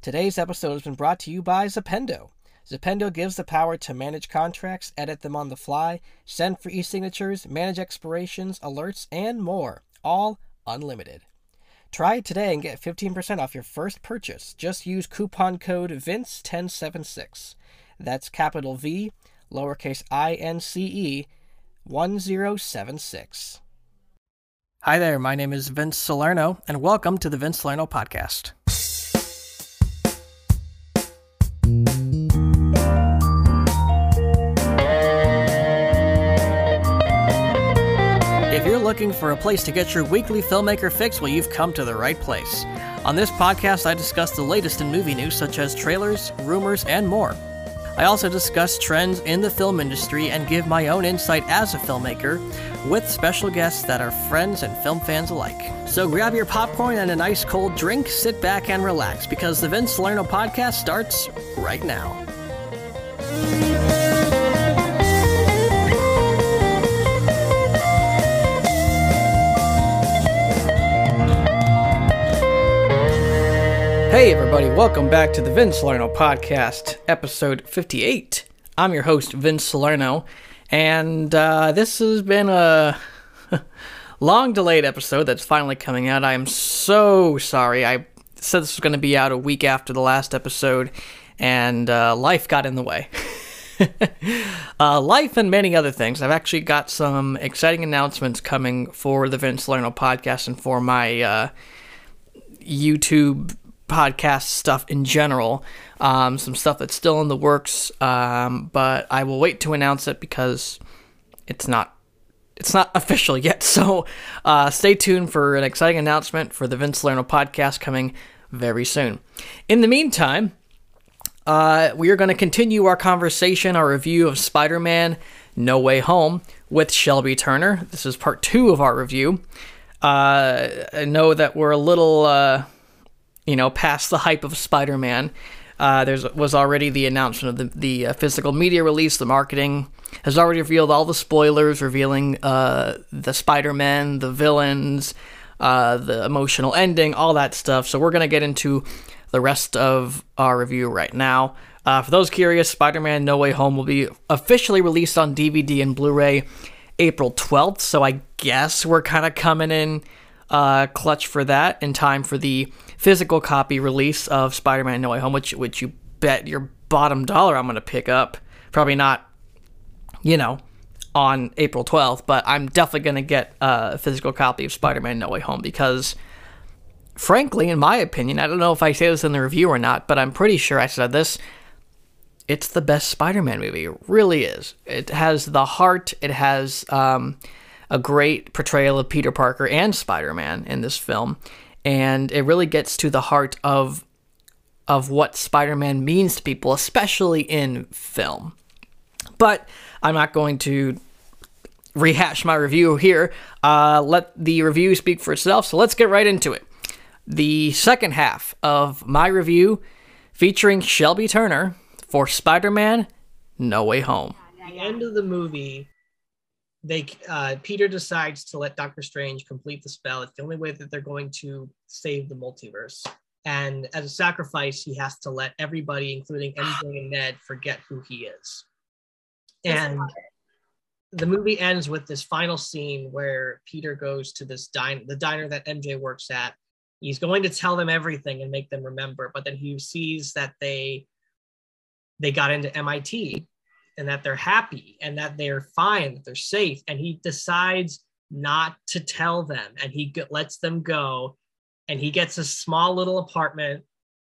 Today's episode has been brought to you by Zependo. Zependo gives the power to manage contracts, edit them on the fly, send for e-signatures, manage expirations, alerts, and more, all unlimited. Try it today and get 15% off your first purchase. Just use coupon code VINCE1076. That's capital V, lowercase INCE, 1076. Hi there, my name is Vince Salerno, and welcome to the Vince Salerno Podcast. If you're looking for a place to get your weekly filmmaker fix, well, you've come to the right place. On this podcast, I discuss the latest in movie news, such as trailers, rumors, and more. I also discuss trends in the film industry and give my own insight as a filmmaker with special guests that are friends and film fans alike. So grab your popcorn and a nice cold drink, sit back and relax, because the Vince Salerno Podcast starts right now. Hey everybody, welcome back to the Vince Salerno Podcast, episode 58. I'm your host, Vince Salerno, and this has been a long-delayed episode that's finally coming out. I am so sorry. I said this was going to be out a week after the last episode, and life got in the way. Life and many other things. I've actually got some exciting announcements coming for the Vince Salerno Podcast and for my YouTube podcast stuff in general. Some stuff that's still in the works, but I will wait to announce it because it's not official yet. So stay tuned for an exciting announcement for the Vince Salerno Podcast coming very soon. In the meantime, we are going to continue our conversation, our review of Spider-Man No Way Home with Shelby Turner. This is part 2 of our review. I know that we're a little past the hype of Spider-Man. There was already the announcement of the physical media release. The marketing has already revealed all the spoilers, revealing the Spider-Man, the villains, the emotional ending, all that stuff. So we're going to get into the rest of our review right now. For those curious, Spider-Man No Way Home will be officially released on DVD and Blu-ray April 12th. So I guess we're kind of coming in clutch for that in time for the physical copy release of Spider-Man No Way Home, which you bet your bottom dollar I'm going to pick up. Probably not, on April 12th, but I'm definitely going to get a physical copy of Spider-Man No Way Home because, frankly, in my opinion, I don't know if I say this in the review or not, but I'm pretty sure I said this, it's the best Spider-Man movie. It really is. It has the heart. It has a great portrayal of Peter Parker and Spider-Man in this film. And it really gets to the heart of what Spider-Man means to people, especially in film. But I'm not going to rehash my review here. Let the review speak for itself, so let's get right into it. The second half of my review featuring Shelby Turner for Spider-Man No Way Home. At the end of the movie, Peter decides to let Doctor Strange complete the spell. It's the only way that they're going to save the multiverse. And as a sacrifice, he has to let everybody, including MJ and Ned, forget who he is. And the movie ends with this final scene where Peter goes to this the diner that MJ works at. He's going to tell them everything and make them remember, but then he sees that they got into MIT and that they're happy and that they're fine, that they're safe. And he decides not to tell them, and he lets them go, and he gets a small little apartment.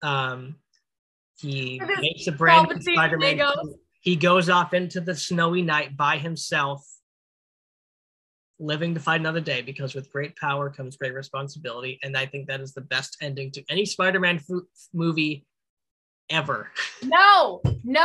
He makes a brand new Spider-Man. He goes off into the snowy night by himself, living to fight another day, because with great power comes great responsibility. And I think that is the best ending to any Spider-Man movie ever. No.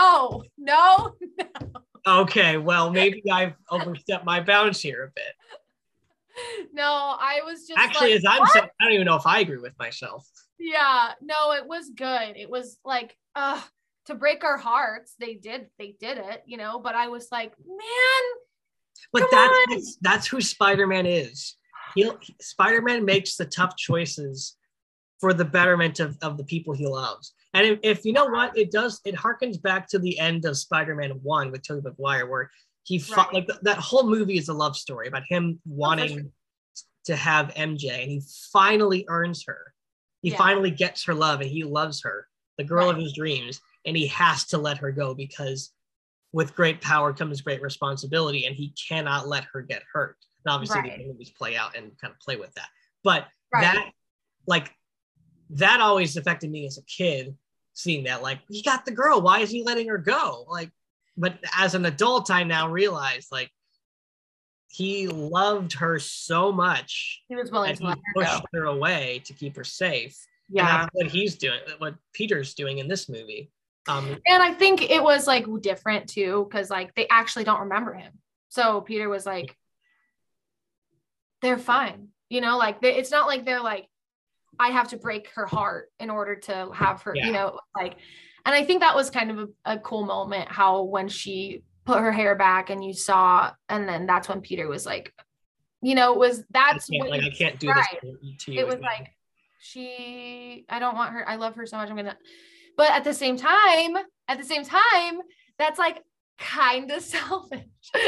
Okay, well, maybe I've overstepped my bounds here a bit. No, I was just actually, as I'm saying, I don't even know if I agree with myself. Yeah, no, it was good. It was like, to break our hearts. They did it, but I was like, man. But that's who Spider-Man is. Spider-Man makes the tough choices for the betterment of the people he loves. And if you know what, it harkens back to the end of Spider-Man 1 with Tobey Maguire, where he fought, like that whole movie is a love story about him wanting to have MJ, and he finally earns her. He finally gets her love, and he loves her, the girl of his dreams, and he has to let her go because with great power comes great responsibility, and he cannot let her get hurt. And obviously the movies play out and kind of play with that. But that always affected me as a kid, seeing that, like, he got the girl, why is he letting her go? Like, but as an adult, I now realize, like, he loved her so much. He was willing to let her pushed her away to keep her safe. Yeah. And that's what he's doing, what Peter's doing in this movie. And I think it was like different too, because like they actually don't remember him. So Peter was like, they're fine. You know, like it's not like they're like, I have to break her heart in order to have her, you know, like, and I think that was kind of a cool moment, how when she put her hair back and you saw, and then that's when Peter was like, you know, I can't do this to you. It was like, I don't want her. I love her so much. But at the same time, that's like kind of selfish.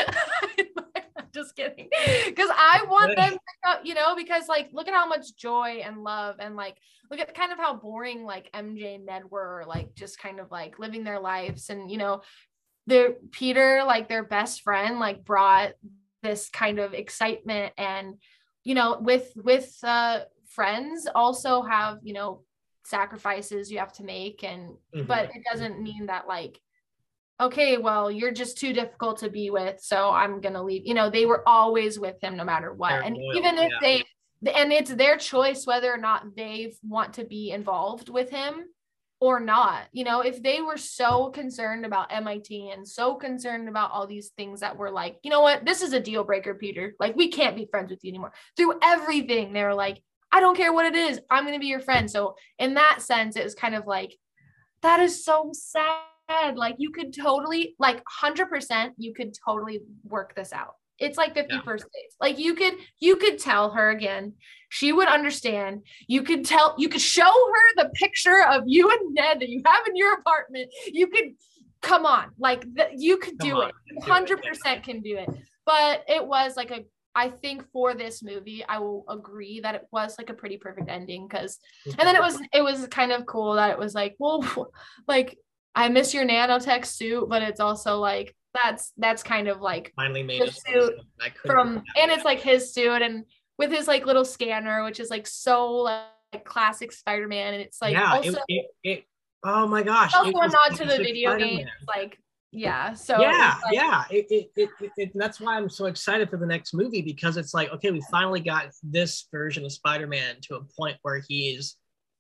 I'm just kidding. Because I want them to, you know, because like, look at how much joy and love, and like, look at kind of how boring like MJ and Ned were, like just kind of like living their lives. And, you know, Peter, like their best friend, like brought this kind of excitement. And, you know, with friends also have, you know, sacrifices you have to make. And but it doesn't mean that like, okay, well, you're just too difficult to be with, so I'm gonna leave. You know, they were always with him no matter what. And even if and it's their choice whether or not they want to be involved with him or not. You know, if they were so concerned about MIT and so concerned about all these things that were like, you know what, this is a deal breaker, Peter, like we can't be friends with you anymore. Through everything, they were like, I don't care what it is, I'm going to be your friend. So in that sense, it was kind of like, that is so sad. Like you could totally, like 100%, you could totally work this out. It's like 50 first dates. Like you could tell her again, she would understand. You could show her the picture of you and Ned that you have in your apartment. You could, come on, like you could do it. 100% can do it. But it was like I think for this movie, I will agree that it was like a pretty perfect ending, because, and then it was kind of cool that it was like, well, like I miss your nanotech suit, but it's also like that's kind of like finally made a suit from, and it's like his suit and with his like little scanner, which is like so like classic Spider-Man, and it's like also it oh my gosh, it's also a nod to the video game, like. Yeah. So that's why I'm so excited for the next movie, because it's like, okay, we finally got this version of Spider-Man to a point where he's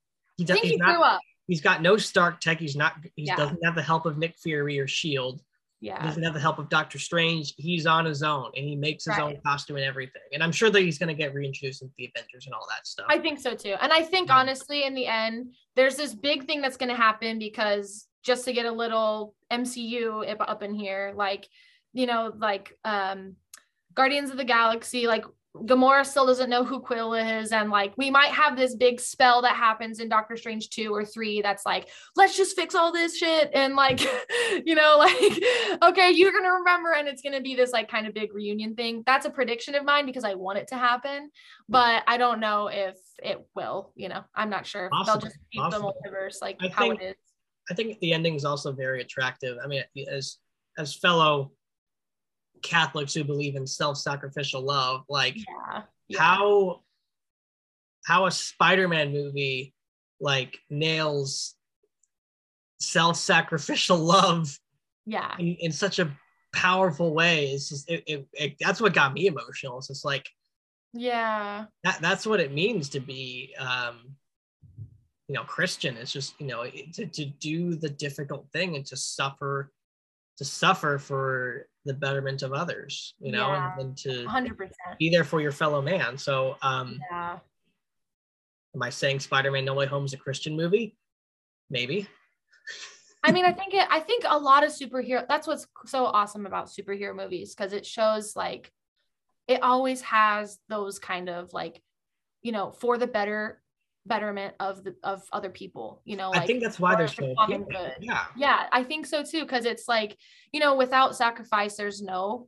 got no Stark tech. He doesn't have the help of Nick Fury or Shield. Yeah. He doesn't have the help of Doctor Strange. He's on his own, and he makes his own costume and everything. And I'm sure that he's going to get reintroduced into the Avengers and all that stuff. I think so too. And I think honestly, in the end, there's this big thing that's going to happen, because just to get a little MCU up in here, like, you know, like Guardians of the Galaxy, like Gamora still doesn't know who Quill is, and like we might have this big spell that happens in Doctor Strange 2 or 3 that's like, let's just fix all this shit, and like, you know, like, okay, you're gonna remember, and it's gonna be this like kind of big reunion thing. That's a prediction of mine, because I want it to happen, but I don't know if it will. You know, I'm not sure. They'll just keep the multiverse like how it is. I think the ending is also very attractive. I mean, as fellow Catholics who believe in self-sacrificial love, like how a Spider-Man movie like nails self-sacrificial love in such a powerful way. It's just that's what got me emotional. It's just like that's what it means to be you know, Christian. It's just, you know, to do the difficult thing and to suffer for the betterment of others, you know, and to 100% be there for your fellow man. So am I saying Spider-Man No Way Home is a Christian movie? Maybe. I mean, I think a lot of superhero, that's what's so awesome about superhero movies, because it shows like it always has those kind of like, you know, for the better betterment of other people, you know, I like think that's why they're for so common appealing. good. Yeah, I think so too, because it's like, you know, without sacrifice there's no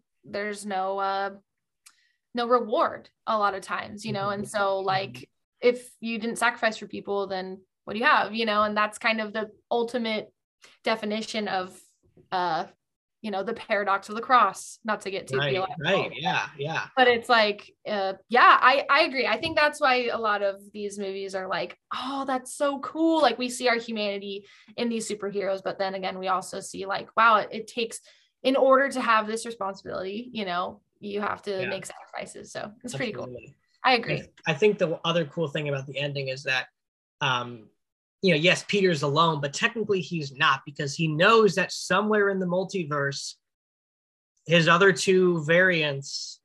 no reward a lot of times, you know. And so like if you didn't sacrifice for people, then what do you have, you know? And that's kind of the ultimate definition of you know, the paradox of the cross, not to get too theological. Right. Yeah. But it's like I agree. I think that's why a lot of these movies are like, oh, that's so cool, like we see our humanity in these superheroes, but then again we also see like, wow, it takes, in order to have this responsibility, you know, you have to make sacrifices. So it's pretty cool. I agree. I think the other cool thing about the ending is that you know, yes, Peter's alone, but technically he's not, because he knows that somewhere in the multiverse his other two variants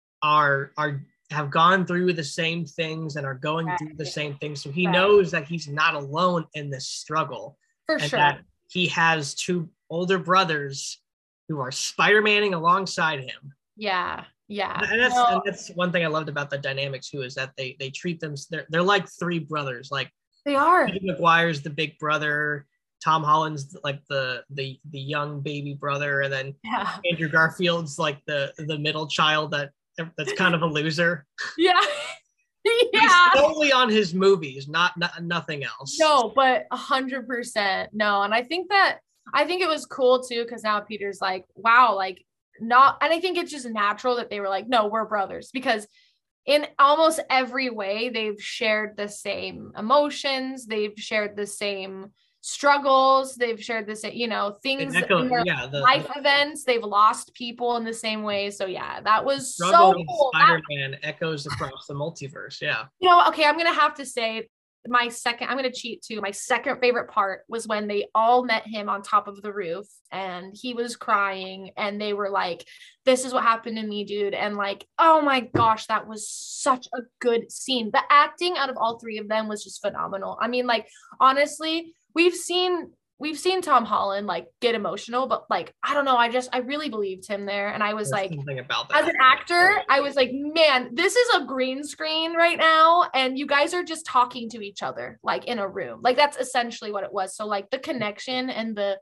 have gone through the same things and are going through the same things. So he knows that he's not alone in this struggle. For and sure. That he has two older brothers who are Spider-Maning alongside him. Yeah. And that's one thing I loved about the dynamics too, is that they treat them, they're like three brothers. Like they are. Tobey Maguire's the big brother, Tom Holland's like the young baby brother, and then Andrew Garfield's like the middle child that's kind of a loser. Yeah. He's solely on his movies, not nothing else. No, but 100% no. And I think it was cool too, because now Peter's like, wow, like not, and I think it's just natural that they were like, no, we're brothers, because in almost every way they've shared the same emotions, they've shared the same struggles, they've shared the same, you know, things in their life events, they've lost people in the same way. So yeah, that was so cool. Spider-Man echoes across the multiverse. Yeah, you know, okay, I'm gonna have to say I'm gonna cheat too. My second favorite part was when they all met him on top of the roof and he was crying and they were like, this is what happened to me, dude. And like, oh my gosh, that was such a good scene. The acting out of all three of them was just phenomenal. I mean, like, honestly, we've seen Tom Holland like get emotional, but like, I don't know, I really believed him there. And I was like, as an actor, I was like, man, this is a green screen right now and you guys are just talking to each other like in a room. Like that's essentially what it was. So like the connection and the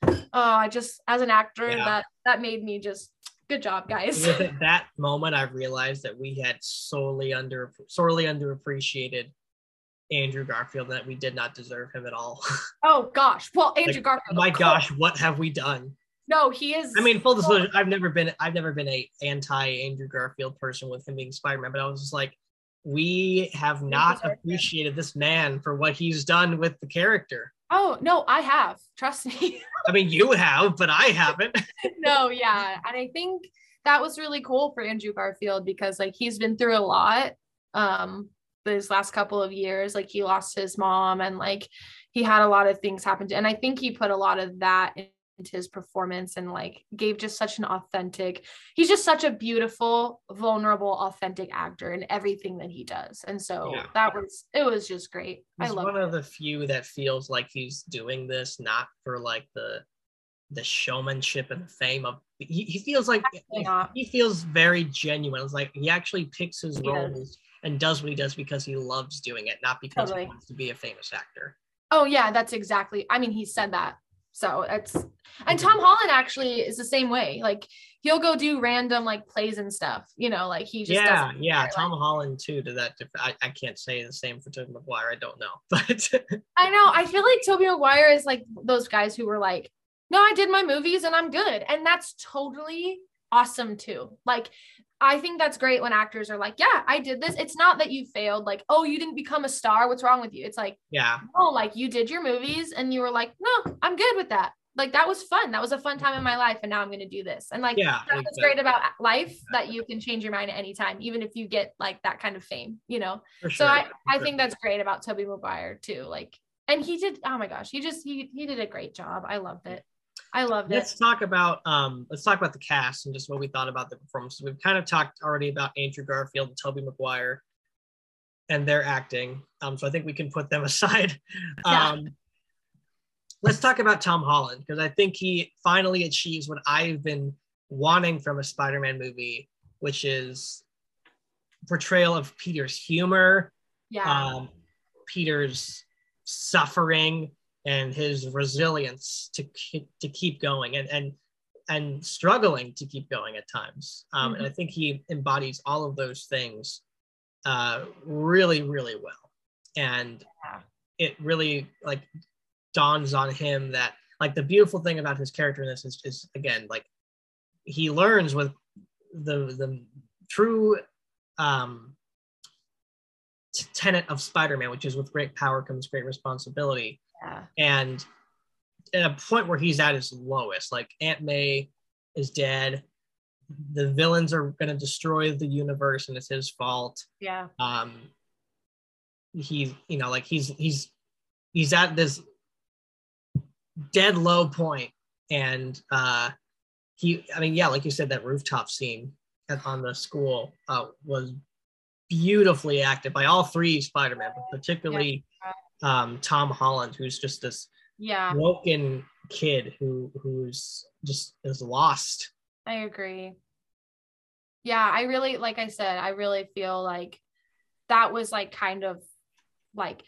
I just, as an actor, that made me just, good job, guys. At that moment I realized that we had sorely underappreciated Andrew Garfield, that we did not deserve him at all. Oh gosh. Well, Andrew Garfield. My gosh, what have we done? No, he is. I mean, full disclosure, I've never been a anti Andrew Garfield person with him being Spider-Man, but I was just like, we have not appreciated this man for what he's done with the character. Oh no, I have. Trust me. I mean, you have, but I haven't. No, yeah, and I think that was really cool for Andrew Garfield because like he's been through a lot. These last couple of years, like he lost his mom and like he had a lot of things happen to, and I think he put a lot of that into his performance and like gave just such an authentic, he's just such a beautiful, vulnerable, authentic actor in everything that he does. And so it was just great. He's one of the few that feels like he's doing this not for like the showmanship and fame of, he feels like he feels very genuine. It's like he actually picks his roles and does what he does because he loves doing it, not because he wants to be a famous actor. Oh yeah, that's exactly. I mean, he said that. So it's, and Tom Holland actually is the same way. Like he'll go do random like plays and stuff, you know, like he just doesn't care. Tom Holland too to that. I can't say the same for Tobey Maguire. I don't know, but I know. I feel like Tobey Maguire is like those guys who were like, no, I did my movies and I'm good. And that's totally awesome too. Like, I think that's great when actors are like, yeah, I did this. It's not that you failed. Like, oh, you didn't become a star. What's wrong with you? It's like, no, like you did your movies and you were like, no, I'm good with that. Like, that was fun. That was a fun time in my life. And now I'm going to do this. And like, that's great about life, that you can change your mind at any time, even if you get like that kind of fame, you know? So I think that's great about Tobey Maguire too. Like, and he did, oh my gosh, he did a great job. I loved it. Let's talk about the cast and just what we thought about the performances. We've kind of talked already about Andrew Garfield and Tobey Maguire and their acting. So I think we can put them aside. Let's talk about Tom Holland, because I think he finally achieves what I've been wanting from a Spider-Man movie, which is portrayal of Peter's humor. Peter's suffering and his resilience to keep going and struggling to keep going at times. And I think he embodies all of those things really, really well. And it really like dawns on him that like the beautiful thing about his character in this is again, like he learns with the true tenet of Spider-Man, which is with great power comes great responsibility. Yeah. And at a point where he's at his lowest, like Aunt May is dead, the villains are going to destroy the universe and it's his fault. Yeah. He's, you know, like he's at this dead low point, and I mean, yeah, like you said, that rooftop scene on the school was beautifully acted by all three Spider-Man, but particularly Tom Holland, who's just this broken kid who's just is lost. I agree. Yeah, I really, like I said, I really feel like that was like kind of like,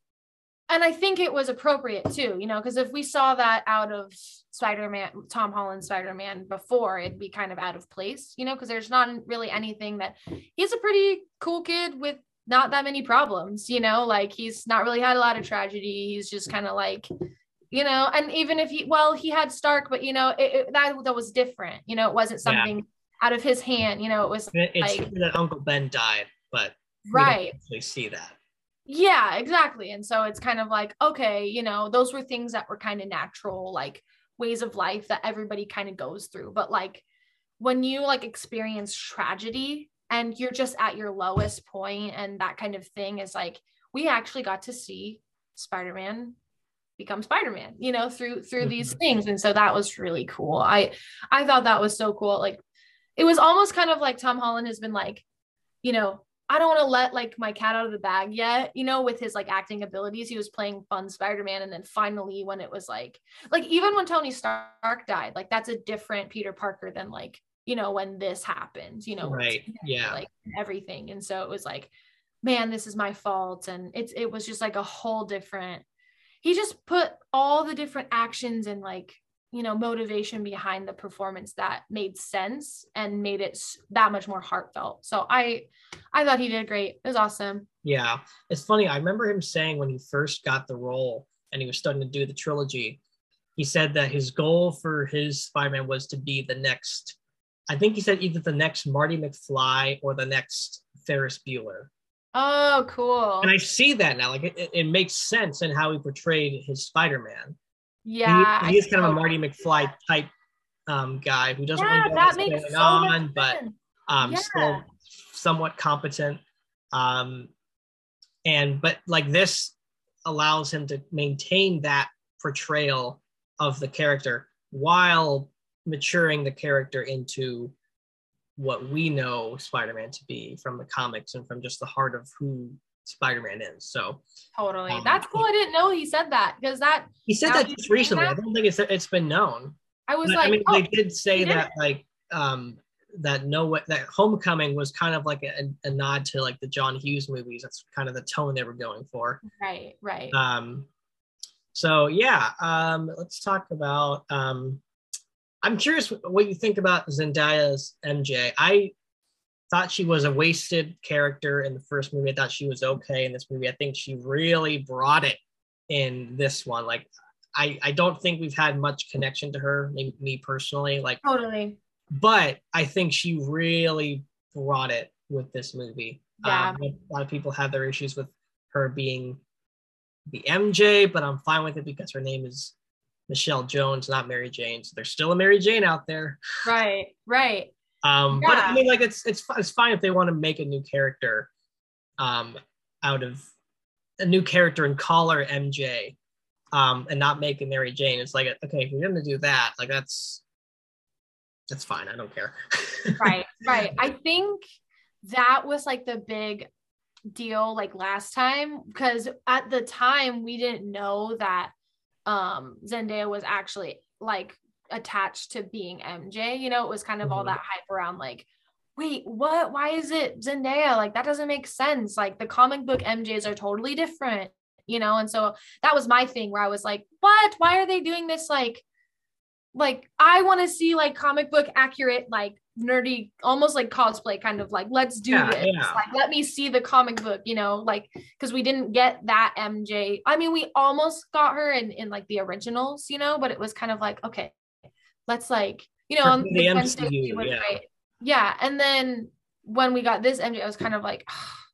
and I think it was appropriate too, you know, because if we saw that out of Spider-Man, Tom Holland Spider-Man before, it'd be kind of out of place, you know, because there's not really anything that he's a pretty cool kid with not that many problems, you know, like he's not really had a lot of tragedy. He's just kind of like, you know, and even if he had Stark, but you know, that was different, you know, it wasn't something out of his hand, you know, it was it's like that Uncle Ben died, but right. We don't actually see that. Yeah, exactly. And so it's kind of like, okay, you know, those were things that were kind of natural, like ways of life that everybody kind of goes through. But like when you like experience tragedy and you're just at your lowest point and that kind of thing is like, we actually got to see Spider-Man become Spider-Man, you know, through these things. And so that was really cool. I thought that was so cool. Like it was almost kind of like Tom Holland has been like, you know, I don't want to let like my cat out of the bag yet, you know, with his like acting abilities. He was playing fun Spider-Man. And then finally when it was like even when Tony Stark died, like that's a different Peter Parker than like, you know, when this happened, you know, right. Yeah. Like everything. And so it was like, man, this is my fault. And it was just like a whole different, he just put all the different actions and like, you know, motivation behind the performance that made sense and made it that much more heartfelt. So I thought he did great. It was awesome. Yeah. It's funny. I remember him saying when he first got the role and he was starting to do the trilogy, he said that his goal for his Spider-Man was to be the next, I think he said either the next Marty McFly or the next Ferris Bueller. Oh, cool. And I see that now. Like it makes sense in how he portrayed his Spider-Man. Yeah. He is kind of a Marty McFly type guy who doesn't really know what's going on, but still somewhat competent. But like this allows him to maintain that portrayal of the character while maturing the character into what we know Spider-Man to be from the comics and from just the heart of who Spider-Man is. So totally, that's cool. I didn't know he said that because he said that just recently. I don't think it's been known. I was like, I mean, they did say that like that Homecoming was kind of like a nod to like the John Hughes movies. That's kind of the tone they were going for. Right. So yeah, let's talk about. I'm curious what you think about Zendaya's MJ. I thought she was a wasted character in the first movie. I thought she was okay in this movie. I think she really brought it in this one. Like, I don't think we've had much connection to her, me personally. Like, totally. But I think she really brought it with this movie. Yeah. A lot of people have their issues with her being the MJ, but I'm fine with it because her name is Michelle Jones, not Mary Jane. So there's still a Mary Jane out there. Right. But I mean, like it's fine if they want to make a new character out of a new character and call her MJ and not make it Mary Jane. It's like, okay, if you're gonna do that, like that's fine. I don't care. Right. I think that was like the big deal like last time, because at the time we didn't know that Zendaya was actually like attached to being MJ. You know, it was kind of all that hype around like, wait, what? Why is it Zendaya? Like, that doesn't make sense. Like, the comic book MJs are totally different, you know? And so that was my thing where I was like, what? Why are they doing this? Like I want to see like comic book accurate, like nerdy, almost like cosplay kind of like, let's do this. Yeah. Like, let me see the comic book, you know, like, because we didn't get that MJ. I mean, we almost got her in like the originals, you know, but it was kind of like, okay, let's like, you know, For the Gwen MCU, Stacy was yeah. great. Yeah. And then when we got this MJ, I was kind of like,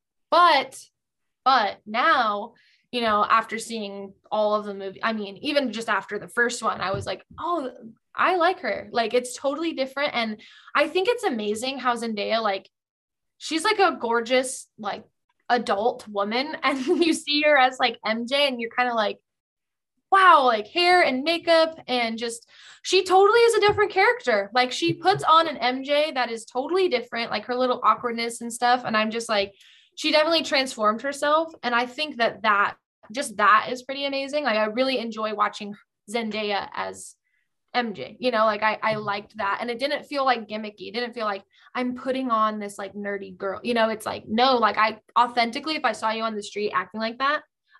but now, you know, after seeing all of the movie, I mean, even just after the first one, I was like, oh, I like her. Like, it's totally different. And I think it's amazing how Zendaya, like, she's like a gorgeous, like, adult woman. And you see her as like MJ, and you're kind of like, wow, like hair and makeup, and just, she totally is a different character. Like, she puts on an MJ that is totally different, like her little awkwardness and stuff. And I'm just like, she definitely transformed herself. And I think that just that is pretty amazing. Like, I really enjoy watching Zendaya as MJ, you know, like I liked that. And it didn't feel like gimmicky. It didn't feel like I'm putting on this like nerdy girl, you know. It's like, no, like, I authentically, if I saw you on the street acting like that,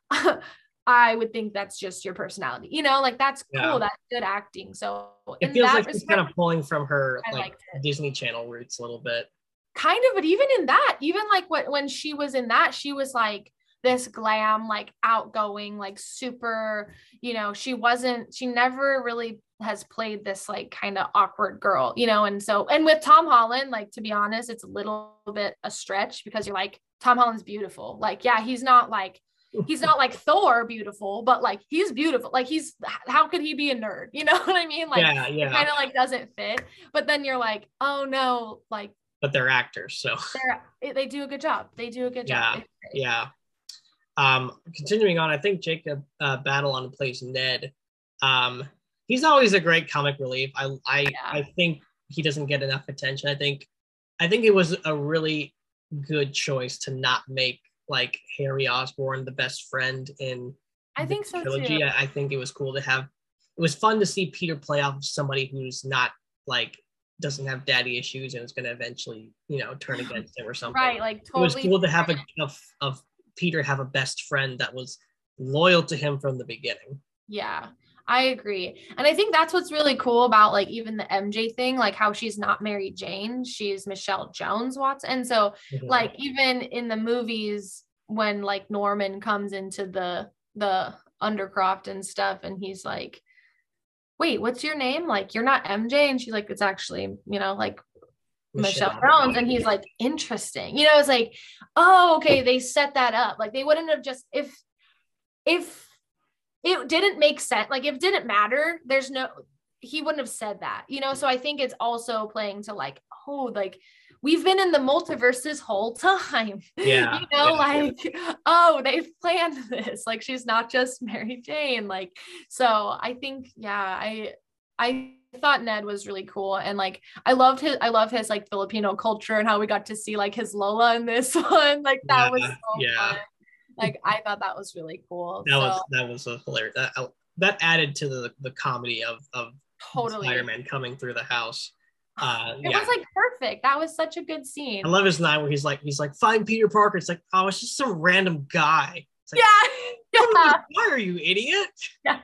I would think that's just your personality, you know, like, that's cool. Yeah. That's good acting. So It in feels that like she's kind of pulling from her I like liked it. Disney Channel roots a little bit. Kind of, but even in that, even like when she was in that, she was like this glam, like outgoing, like super, you know, she never really has played this like kind of awkward girl, you know. And so, and with Tom Holland, like, to be honest, it's a little bit a stretch, because you're like, Tom Holland's beautiful. Like, yeah, he's not like Thor beautiful, but like, he's beautiful. Like, how could he be a nerd? You know what I mean? Like, Yeah. it kind of like doesn't fit. But then you're like, oh no, like, But they're actors, so they do a good job. They do a good job. Yeah. Continuing on, I think Jacob Batalon plays Ned. He's always a great comic relief. I think he doesn't get enough attention. I think it was a really good choice to not make like Harry Osborn the best friend in I think so trilogy. too. I think it was cool to have. It was fun to see Peter play off somebody who's not like doesn't have daddy issues and is going to eventually, you know, turn against him or something. Right, like, totally. It was cool to have of Peter have a best friend that was loyal to him from the beginning. Yeah, I agree. And I think that's what's really cool about like even the MJ thing, like how she's not Mary Jane, she's Michelle Jones Watson. And so like even in the movies, when like Norman comes into the Undercroft and stuff, and he's like, wait, what's your name? Like, you're not MJ. And she's like, it's actually, you know, like Michelle Jones. And he's like, interesting. You know, it's like, oh, okay, they set that up. Like, they wouldn't have just, if it didn't make sense, like, if it didn't matter, he wouldn't have said that, you know? So I think it's also playing to like, oh, like, we've been in the multiverse this whole time. Yeah. You know, like, oh, they've planned this. Like, she's not just Mary Jane. Like, so I think, yeah, I thought Ned was really cool. And like, I love his like Filipino culture and how we got to see like his Lola in this one. Like, that was so fun. Like, I thought that was really cool. That was hilarious. That added to the comedy of totally Spider-Man coming through the house. It was like perfect. That was such a good scene. I love his line where he's like, find Peter Parker. It's like, oh, it's just some random guy. It's like, yeah. Why are you, idiot? Yeah.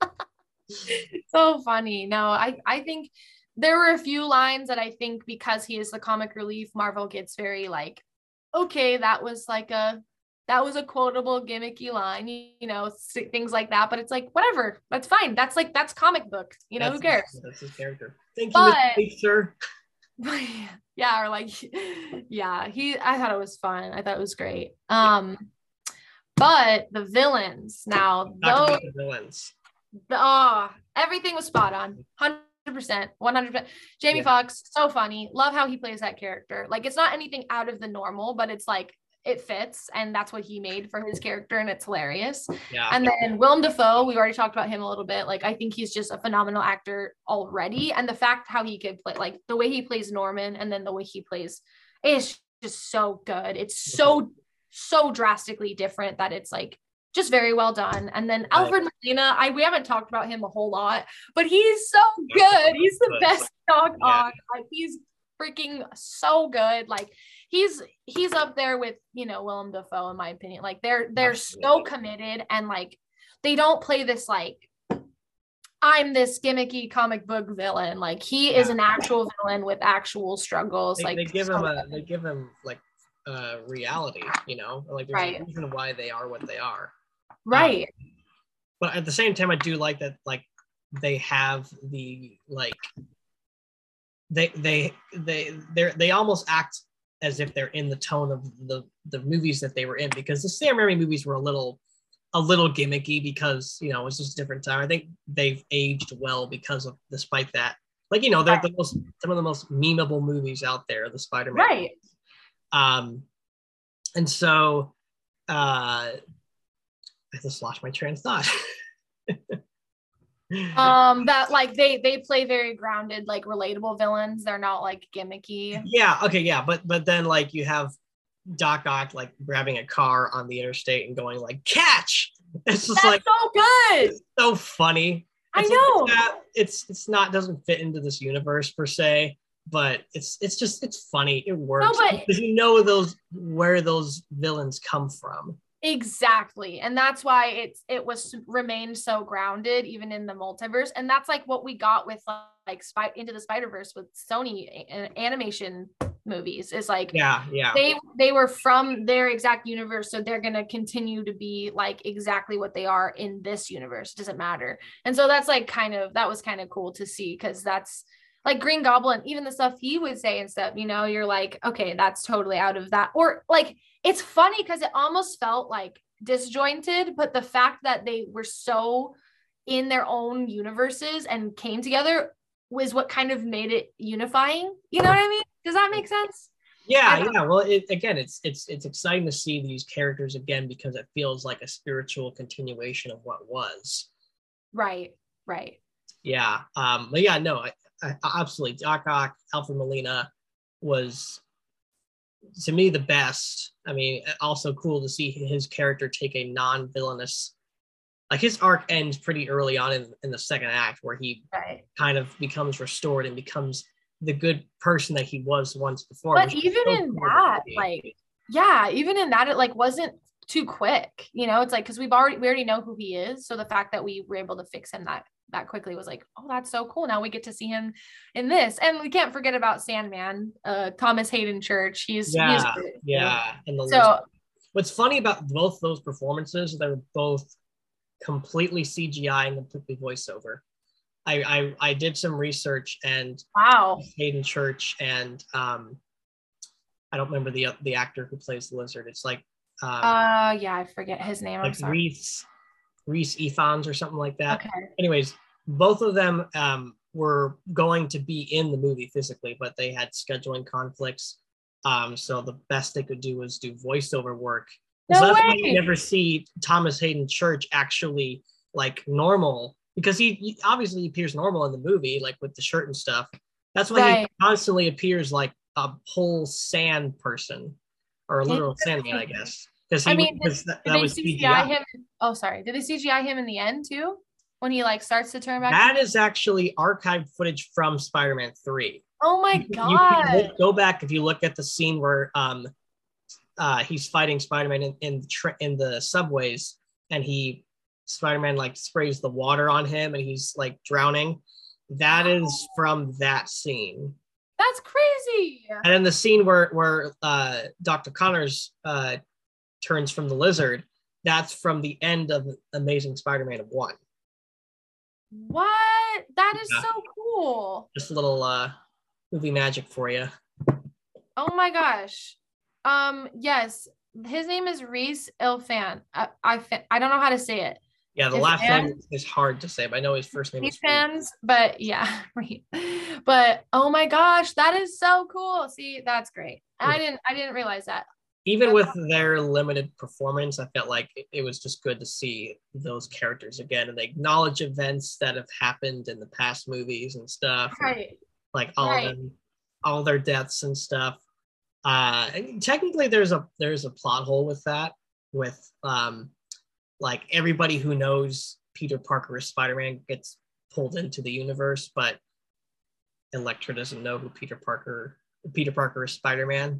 So funny. No, I think there were a few lines that I think because he is the comic relief, Marvel gets very like, okay, that was a quotable gimmicky line, you know, things like that. But it's like, whatever, that's fine. That's comic book, you know, who cares? That's his character. Thank you, sir. Yeah, or like, yeah, I thought it was fun. I thought it was great. But the villains now, the villains. Everything was spot on. 100%, 100%. Jamie Foxx, so funny. Love how he plays that character. Like, it's not anything out of the normal, but it's like, it fits, and that's what he made for his character, and it's hilarious. Yeah. And then Willem Dafoe, we already talked about him a little bit. Like, I think he's just a phenomenal actor already, and the fact how he could play, like the way he plays Norman, and then the way he plays is just so good. It's so drastically different that it's like just very well done. And then Alfred Molina, we haven't talked about him a whole lot, but he's so good. He's the best dog on. Like, he's freaking so good. Like he's up there with, you know, Willem Dafoe in my opinion. Like they're so committed, and like they don't play this like I'm this gimmicky comic book villain. Like he is an actual villain with actual struggles. They give him like reality, you know, like there's a reason why they are what they are. Right. But at the same time, I do like that, like they have the like they almost act as if they're in the tone of the movies that they were in, because the Sam Raimi movies were a little gimmicky because, you know, it's just a different time. I think they've aged well because of, despite that, like, you know, they're some of the most memeable movies out there, the Spider-Man. Right. And so I just lost my train of thought. That like they play very grounded, like relatable villains. They're not like gimmicky. Yeah. Okay. Yeah. But then like you have Doc Ock like grabbing a car on the interstate and going like catch. It's just That's so good. It's so funny. I know. It's not, doesn't fit into this universe per se, but it's funny. It works because you know where those villains come from. Exactly. And that's why it was remained so grounded even in the multiverse. And that's like what we got with like Into the Spider-Verse with Sony animation movies, is like they were from their exact universe, so they're going to continue to be like exactly what they are in this universe. It doesn't matter. And so that's like that was kind of cool to see, because that's like Green Goblin, even the stuff he would say and stuff, you know, you're like, okay, that's totally out of that. Or like, it's funny because it almost felt like disjointed, but the fact that they were so in their own universes and came together was what kind of made it unifying. You know what I mean? Does that make sense? Yeah. Well, it's exciting to see these characters again, because it feels like a spiritual continuation of what was. Right. Yeah. But yeah, no, I absolutely. Doc Ock, Alfred Molina was, to me, the best. I mean, also cool to see his character take a non-villainous, like his arc ends pretty early on in the second act, where he kind of becomes restored and becomes the good person that he was once before. But even in that, like, yeah, even in that, it like wasn't too quick, you know. It's like, because we already know who he is, so the fact that we were able to fix him that quickly was like, oh, that's so cool. Now we get to see him in this. And we can't forget about Sandman, Thomas Hayden Church. He's great. And what's funny about both those performances, they were both completely CGI and completely voiceover. I did some research, and Hayden Church and I don't remember the actor who plays the lizard. It's like I forget his name. Like I'm sorry. Reese Ifans or something like that. Okay. Anyways, both of them were going to be in the movie physically, but they had scheduling conflicts. So the best they could do was do voiceover work. So that's why you never see Thomas Hayden Church actually like normal, because he obviously appears normal in the movie, like with the shirt and stuff. That's why he constantly appears like a whole sand person, or a literal Sandman, I guess. Because that was CGI him. Oh, sorry. Did they CGI him in the end too, when he like starts to turn back? That is actually archived footage from Spider-Man 3. Oh my god! You can go back if you look at the scene where he's fighting Spider-Man in the subways, and Spider-Man like sprays the water on him, and he's like drowning. That is from that scene. That's crazy. And then the scene where Dr. Connors turns from the lizard, that's from the end of Amazing Spider-Man 1. What? That is so cool. Just a little movie magic for you. Oh my gosh. Yes, his name is Reese Ifans. I don't know how to say it. Yeah, the last name is hard to say, but I know his first name is Ifans, but yeah, right. But oh my gosh, that is so cool. See, that's great. I didn't realize that. Even with their limited performance, I felt like it was just good to see those characters again, and they acknowledge events that have happened in the past movies and stuff. Right. Like all their deaths and stuff. And technically there's a plot hole with that, with like everybody who knows Peter Parker as Spider-Man gets pulled into the universe, but Elektra doesn't know who Peter Parker Peter Parker is Spider-Man.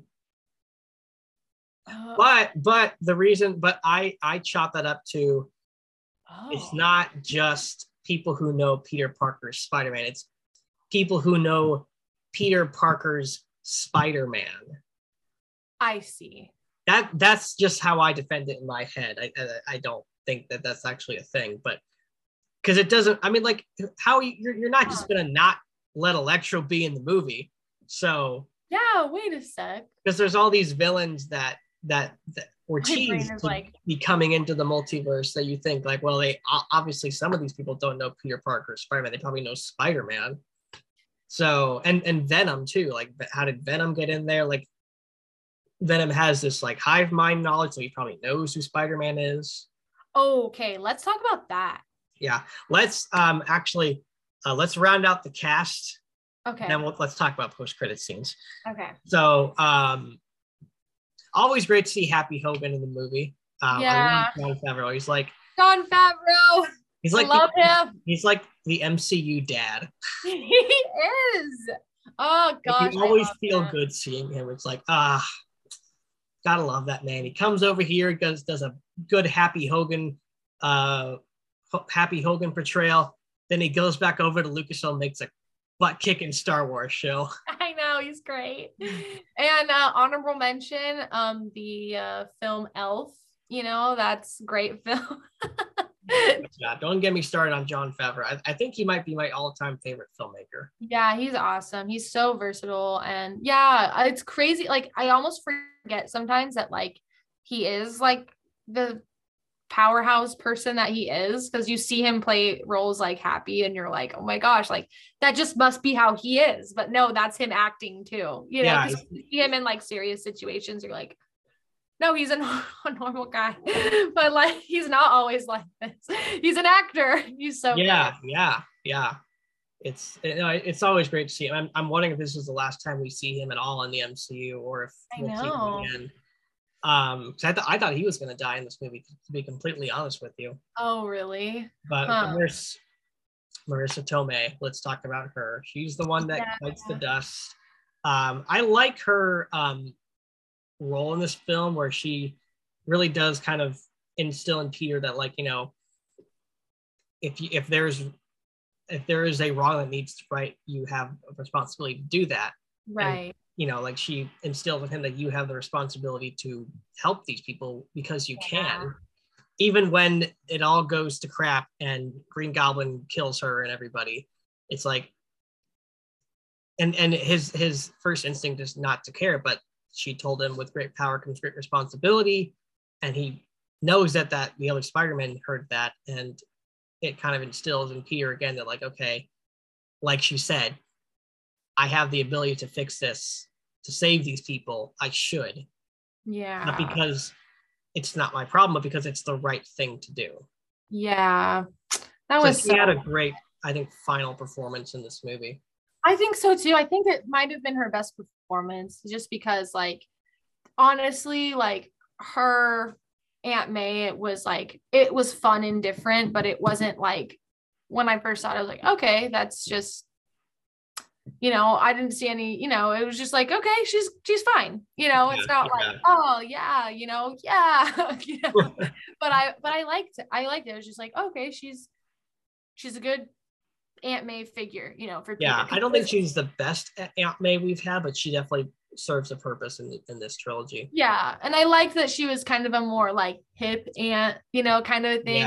Oh. But the reason, but I chop that up to, it's not just people who know Peter Parker's Spider-Man. It's people who know Peter Parker's Spider-Man. I see. That's just how I defend it in my head. I don't think that that's actually a thing, but because it doesn't. I mean, like, how you're not just gonna not let Electro be in the movie. So yeah, wait a sec. Because there's all these villains that were teased to like be coming into the multiverse that you think like, well, they obviously some of these people don't know Peter Parker, Spider-Man. They probably know Spider-Man. So and Venom too. Like, how did Venom get in there? Like, Venom has this like hive mind knowledge, so he probably knows who Spider-Man is. Okay, let's talk about that. Yeah, let's let's round out the cast. Okay. Then let's talk about post-credit scenes. Okay. So, always great to see Happy Hogan in the movie. Yeah. I love Jon Favreau. He's like Jon Favreau. He's like I love him. He's like the MCU dad. He is. Oh gosh. You always feel good seeing him. It's like, gotta love that man. He comes over here, does a good Happy Hogan portrayal. Then he goes back over to Lucasfilm, makes a butt kicking Star Wars show. I know, he's great. And honorable mention, the film Elf. You know, that's great film. Yeah, don't get me started on Jon Favreau. I think he might be my all-time favorite filmmaker. Yeah, he's awesome. He's so versatile, and yeah, it's crazy. Like, I almost forget sometimes that like he is like the powerhouse person that he is, because you see him play roles like Happy and you're like, oh my gosh, like that just must be how he is. But no, that's him acting too. You know, Yeah, you see him in like serious situations, you're like, no, he's a normal guy, but like he's not always like this. He's an actor. He's so good. Yeah. It's always great to see him. I'm wondering if this is the last time we see him at all in the MCU, or if we'll see him again. So I thought he was going to die in this movie, to be completely honest with you. Oh, really? But Marissa Tomei, let's talk about her. She's the one that bites the dust. I like her role in this film, where she really does kind of instill in Peter that, like, you know, if there is a wrong that needs to right, you have a responsibility to do that. Right. And, you know, like, she instilled with him that you have the responsibility to help these people because you can, even when it all goes to crap and Green Goblin kills her and everybody. It's like, and his first instinct is not to care, but she told him with great power comes great responsibility, and he knows that the other Spider-Man heard that, and it kind of instills in Peter again that, like, okay, like she said, I have the ability to fix this, to save these people. I should. Yeah. Not because it's not my problem, but because it's the right thing to do. Yeah. She had a great, I think, final performance in this movie. I think so too. I think it might have been her best performance, just because, like, honestly, like, her Aunt May, it was fun and different, but it wasn't like, when I first saw it, I was like, okay, that's just, you know, I didn't see any, you know, it was just like, okay, she's fine. You know, it's not like, oh yeah, you know, yeah, you know, but I liked it. It was just like, okay, she's a good Aunt May figure, you know, for Peter. I don't think she's the best Aunt May we've had, but she definitely serves a purpose in this trilogy. Yeah, and I liked that she was kind of a more like hip aunt, you know, kind of thing.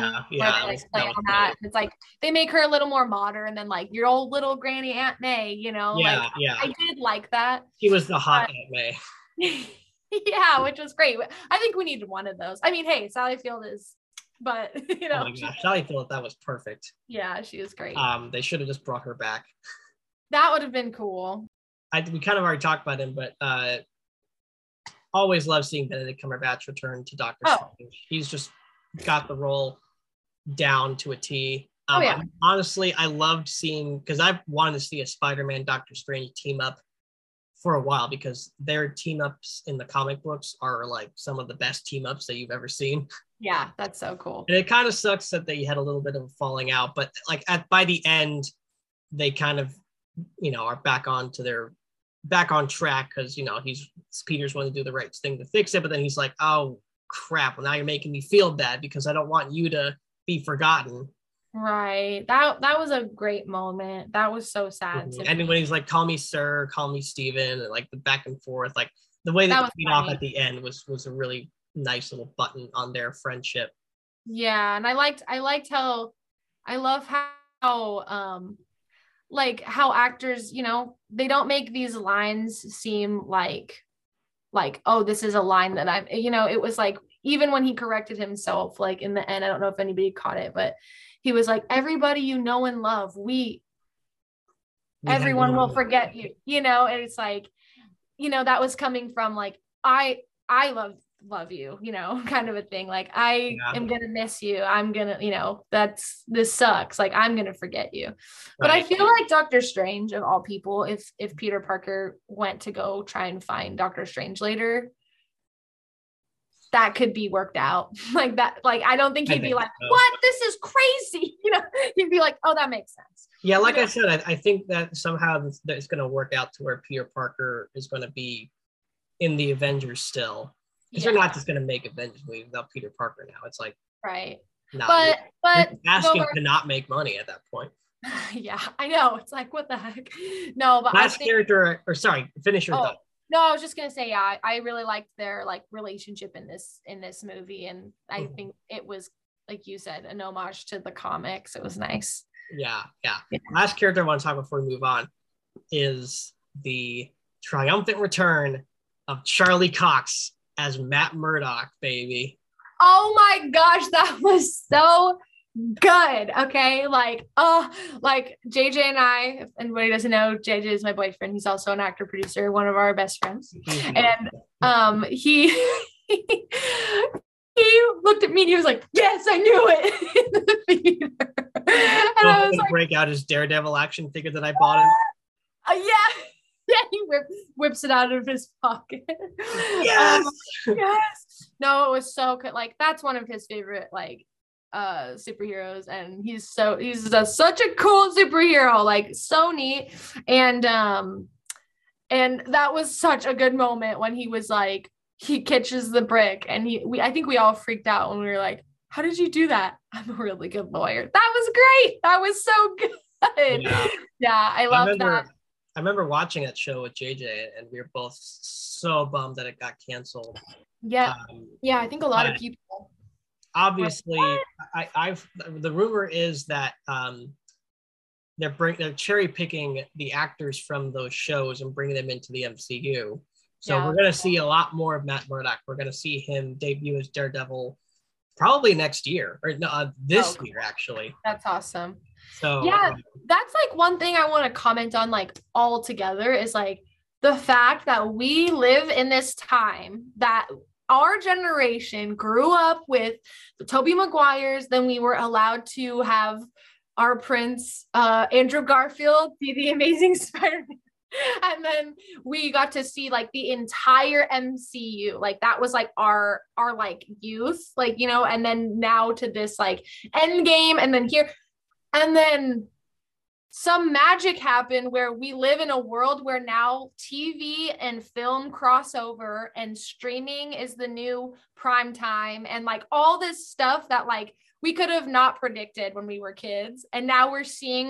It's like they make her a little more modern than like your old little granny Aunt May, you know. I did like that. She was the hot Aunt May. Yeah, which was great. I think we needed one of those. I mean, hey, Sally Field is, but you know, oh my gosh, Sally Field, that was perfect. Yeah, she was great. They should have just brought her back. That would have been cool. We kind of already talked about him, but always love seeing Benedict Cumberbatch return to Doctor Strange. He's just got the role down to a T. Honestly, I loved seeing, because I've wanted to see a Spider-Man Doctor Strange team up for a while, because their team ups in the comic books are like some of the best team ups that you've ever seen. Yeah, that's so cool. And it kind of sucks that they had a little bit of a falling out, but like by the end, they kind of, you know, are back on to back on track because Peter's wanting to do the right thing to fix it, but then he's like, oh crap, well now you're making me feel bad because I don't want you to be forgotten. Right. That was a great moment. That was so sad. And when he's like, call me sir, call me Steven, and like the back and forth, like the way that paid off at the end was a really nice little button on their friendship. Yeah, and I love how like how actors, they don't make these lines seem like, oh, this is a line that I'm, it was like, even when he corrected himself, like in the end, I don't know if anybody caught it, but he was like, everybody you know and love, everyone will forget you, and it's like, that was coming from like, I love you, kind of a thing. Like, I am going to miss you. I'm going to, this sucks. Like, I'm going to forget you. But I feel like Doctor Strange, of all people, if Peter Parker went to go try and find Doctor Strange later, that could be worked out like that. Like, I don't think he'd be like, so. What? This is crazy. He'd be like, oh, that makes sense. Yeah. Like I said, I think that somehow it's going to work out to where Peter Parker is going to be in the Avengers still. Because they're not just going to make Avengers movie without Peter Parker now. It's like, right. No, but you're asking to not make money at that point. Yeah, I know. It's like, what the heck? No, but finish your thought. No, I was just gonna say, yeah, I really liked their like relationship in this movie, and I think it was, like you said, an homage to the comics. It was nice. Yeah. Last character I want to talk about before we move on is the triumphant return of Charlie Cox as Matt Murdock, baby. Oh my gosh, that was so good. Okay, like JJ and I, if anybody doesn't know, JJ is my boyfriend. He's also an actor producer, one of our best friends. And he looked at me and he was like, yes, I knew it, in the theater. And I was like, break out his Daredevil action figure that I bought him. Yeah, he whips it out of his pocket. Yes. Yes. No, it was so good. Like, that's one of his favorite superheroes, and he's such a cool superhero, like so neat. And that was such a good moment when he was like, he catches the brick, and I think we all freaked out when we were like, how did you do that? I'm a really good lawyer. That was great. That was so good. Yeah, I love that. I remember watching that show with JJ, and we were both so bummed that it got canceled. Yeah, I think a lot of people. Obviously, the rumor is that they're cherry picking the actors from those shows and bringing them into the MCU. So we're gonna see a lot more of Matt Murdock. We're gonna see him debut as Daredevil probably next year, or this year actually. That's awesome. So that's like one thing I want to comment on, like, all together, is like the fact that we live in this time that our generation grew up with the Tobey Maguires, then we were allowed to have our prince Andrew Garfield be the Amazing Spider-Man. And then we got to see like the entire MCU. Like, that was like our like youth, like, and then now to this like Endgame, and then here. And then some magic happened where we live in a world where now TV and film crossover and streaming is the new prime time, and like all this stuff that like we could have not predicted when we were kids. And now we're seeing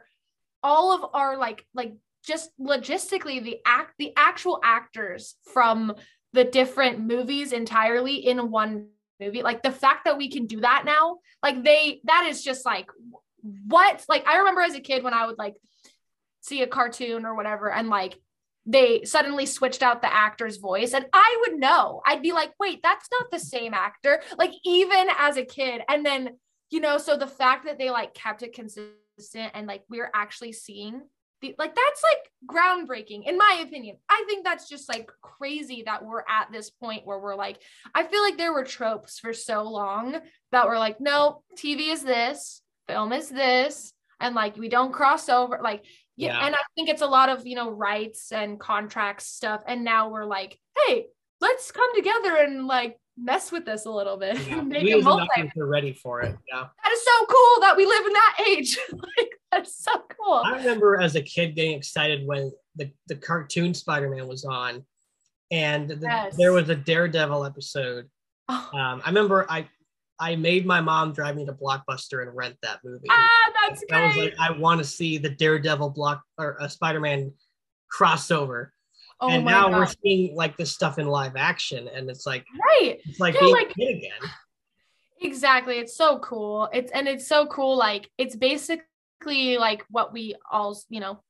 all of our like just logistically the actual actors from the different movies entirely in one movie. Like, the fact that we can do that now, like that is just like, what? Like, I remember as a kid when I would like see a cartoon or whatever, and like they suddenly switched out the actor's voice, and I would know. I'd be like, wait, that's not the same actor. Like, even as a kid. And then, so the fact that they like kept it consistent, and like we're actually seeing that's like groundbreaking in my opinion. I think that's just like crazy that we're at this point where we're like, I feel like there were tropes for so long that we're like, no, TV is this, film is this, and like we don't cross over, like and I think it's a lot of rights and contract stuff, and now we're like, hey, let's come together and like mess with this a little bit. Make it multi. We're ready for it. Yeah, that is so cool that we live in that age. Like, that's so cool. cool. I remember as a kid getting excited when the cartoon Spider-Man was on, and there was a Daredevil episode. Oh. I remember I made my mom drive me to Blockbuster and rent that movie. That's I was great. like, I want to see the Daredevil Spider-Man crossover. Oh And my now God. we're seeing like this stuff in live action, and it's like Right. Yeah, being like- a kid again. Exactly. It's so cool. It's so cool. Like it's basically like what we all, you know,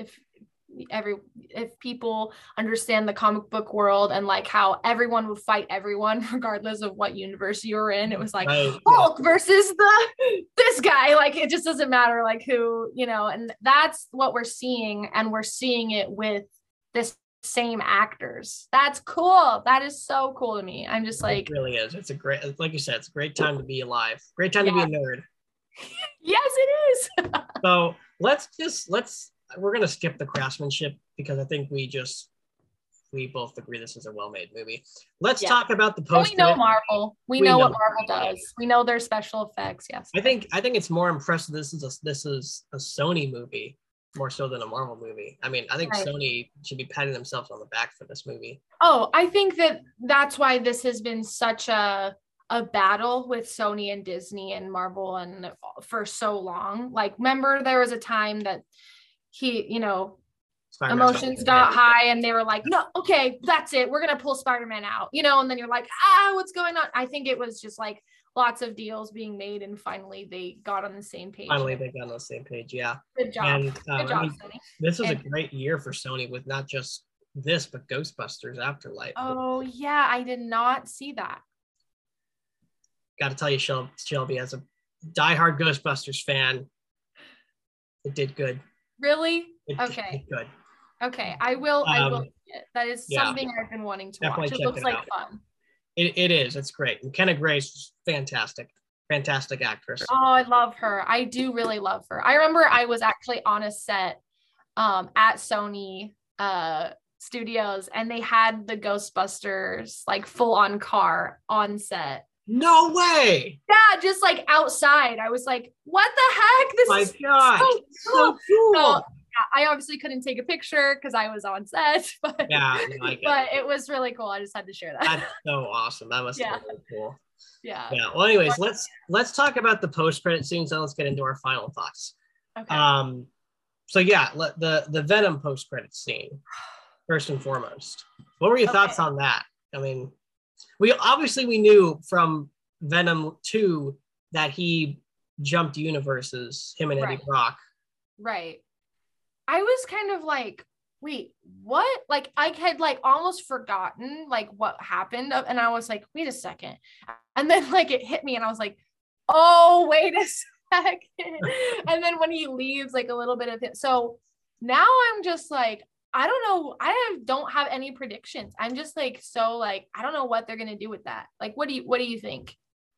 if people understand the comic book world and like how everyone would fight everyone regardless of what universe you're in, it was like Right, Hulk versus this guy. Like it just doesn't matter like who, you know, and that's what we're seeing, and we're seeing it with this same actors. That's cool. That is so cool to me. I'm just like, it really is. It's a great, like you said, it's a great time to be alive. Great time to be a nerd. yes, it is. So we're gonna skip the craftsmanship because I think we both agree this is a well-made movie. Let's talk about the post. We know Marvel. We know what Marvel does. We know their special effects. Yes. I think it's more impressive. This is a Sony movie more so than a Marvel movie. I mean, I think Sony should be patting themselves on the back for this movie. Oh, I think that's why this has been such a battle with Sony and Disney and Marvel and for so long. Like, remember there was a time that emotions got high and they were like, no, okay, that's it. We're going to pull Spider-Man out, you know, and then you're like, what's going on? I think it was just like lots of deals being made and finally they got on the same page. Yeah. Good job. And Good job, Sony. This was a great year for Sony with not just this, but Ghostbusters Afterlife. Oh, yeah. I did not see that. Got to tell you, Shelby, as a diehard Ghostbusters fan, it did good. Really? It did good. Okay, I will see it. That is something I've been wanting to watch. It looks like fun. It is. It's great. And Kenna Grace is fantastic. Fantastic actress. Oh, I love her. I do really love her. I remember I was actually on a set at Sony Studios, and they had the Ghostbusters like full on car on set. No way. Yeah, just like outside. I was like, what the heck? This is so cool. So, I obviously couldn't take a picture because I was on set, but it was really cool. I just had to share that. That's so awesome. That must have been really cool. Yeah. Well, anyways, let's talk about the post-credit scenes, and let's get into our final thoughts. Okay. So the Venom post-credit scene, first and foremost. What were your thoughts on that? I mean, we knew from Venom 2 that he jumped universes, him and Eddie Brock. Right. I was kind of like, wait, what? Like I had like almost forgotten like what happened. And I was like, wait a second. And then like it hit me and I was like, oh, wait a second. And then when he leaves, like a little bit of it. So now I'm just like, I don't know. I don't have any predictions. I'm just like, so like, I don't know what they're going to do with that. Like, what do you think?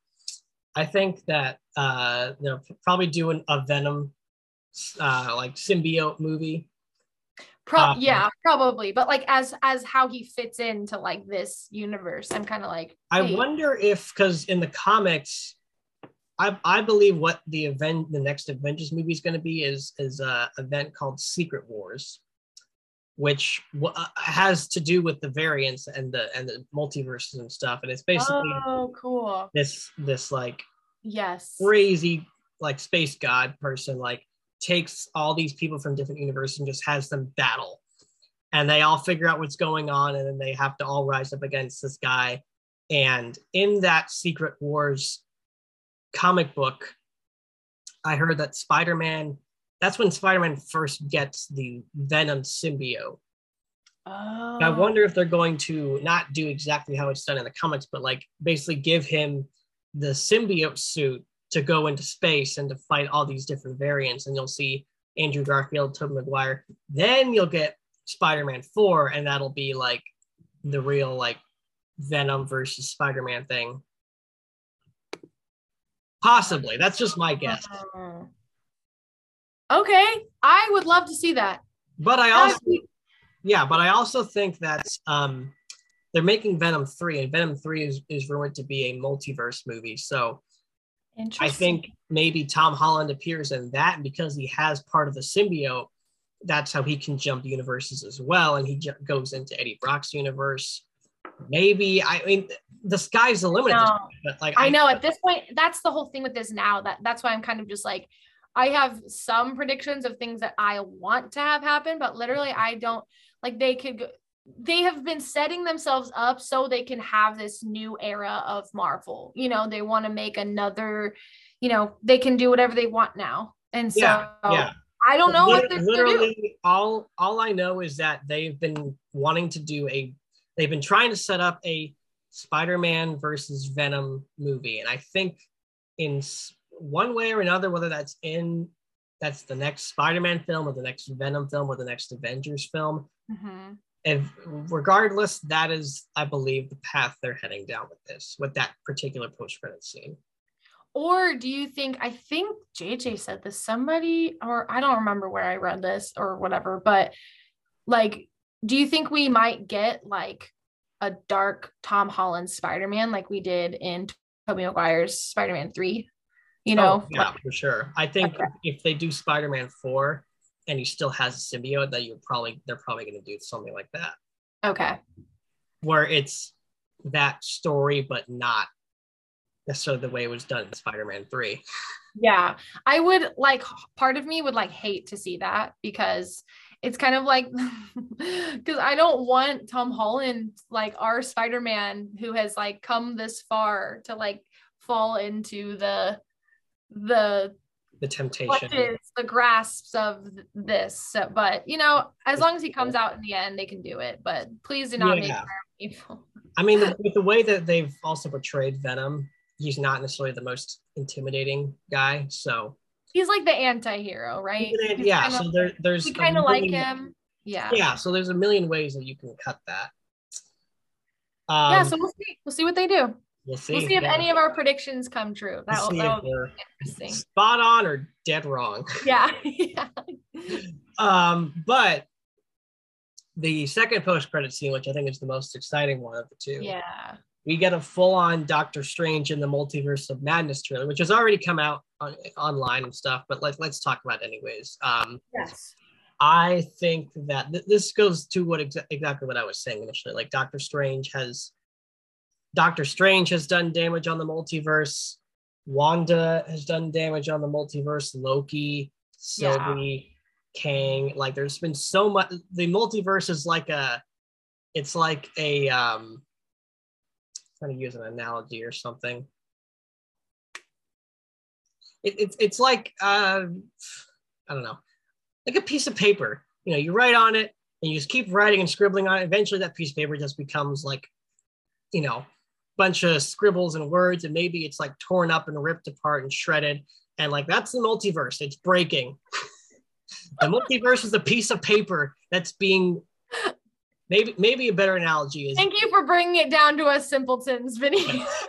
I think that they'll probably do a Venom like symbiote movie. Probably, but like as how he fits into like this universe, I'm kind of like, I wonder if, because in the comics, I believe what the next Avengers movie is going to be is a event called Secret Wars, which has to do with the variants and the multiverses and stuff, and it's basically cool. This like crazy like space god person like takes all these people from different universes and just has them battle, and they all figure out what's going on, and then they have to all rise up against this guy. And in that Secret Wars comic book, I heard that that's when Spider-Man first gets the Venom symbiote. I wonder if they're going to not do exactly how it's done in the comics, but like basically give him the symbiote suit to go into space and to fight all these different variants. And you'll see Andrew Garfield, Tobey Maguire. Then you'll get Spider-Man 4, and that'll be like the real like Venom versus Spider-Man thing. Possibly. That's just my guess. Okay. I would love to see that. But I also think that they're making Venom 3, and Venom 3 is rumored to be a multiverse movie. So I think maybe Tom Holland appears in that, and because he has part of the symbiote, that's how he can jump universes as well, and he goes into Eddie Brock's universe. Maybe, I mean, the sky's the limit. No. But like, I know at this point, that's the whole thing with this now. That's why I'm kind of just like, I have some predictions of things that I want to have happen, but literally I don't like they have been setting themselves up so they can have this new era of Marvel. You know, they want to make another, you know, they can do whatever they want now. And so yeah. I don't know what they're literally do. all I know is that they've been wanting to do they've been trying to set up a Spider-Man versus Venom movie. And I think in one way or another, whether that's the next Spider-Man film or the next Venom film or the next Avengers film, and regardless, that is, I believe, the path they're heading down with that particular post-credit scene. Or do you think, I think JJ said this, somebody, or I don't remember where I read this or whatever, but like, do you think we might get like a dark Tom Holland Spider-Man like we did in Tobey Maguire's Spider-Man 3? You know? Yeah, for sure. I think if they do Spider-Man 4 and he still has a symbiote, that they're probably going to do something like that. Okay. Where it's that story, but not necessarily the way it was done in Spider-Man 3. Yeah. I would like, part of me would like hate to see that, because it's kind of like, because I don't want Tom Holland, like our Spider-Man who has like come this far, to like fall into the temptation, the grasps of this. So, but you know, as long as he comes out in the end, they can do it. But please do not make him evil. I mean, with the way that they've also portrayed Venom, he's not necessarily the most intimidating guy. So he's like the anti-hero, right? So there's we kind of like him. Yeah. So there's a million ways that you can cut that. So we'll see what they do. We'll see if any of our predictions come true. That will be interesting. Spot on or dead wrong. Yeah. But the second post-credit scene, which I think is the most exciting one of the two. Yeah. We get a full-on Doctor Strange in the Multiverse of Madness trailer, which has already come out online and stuff, but let's talk about it anyways. Yes. I think that this goes to exactly what I was saying initially. Like Doctor Strange has done damage on the multiverse. Wanda has done damage on the multiverse. Loki, Sylvie, Kang. Like there's been so much. The multiverse is like trying to use an analogy or something. It's like I don't know, like a piece of paper. You know, you write on it and you just keep writing and scribbling on it. Eventually that piece of paper just becomes like, you know, bunch of scribbles and words, and maybe it's like torn up and ripped apart and shredded, and like that's the multiverse. It's breaking. The multiverse is a piece of paper that's being maybe a better analogy is, thank you for bringing it down to us simpletons, Vinny.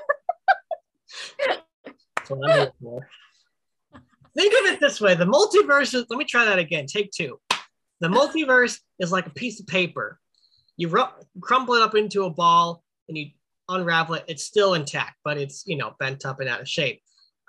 That's what I'm here for. Think of it this way: the multiverse is, let me try that again, take two. The multiverse is like a piece of paper. You crumple it up into a ball and you unravel it. It's still intact, but it's, you know, bent up and out of shape.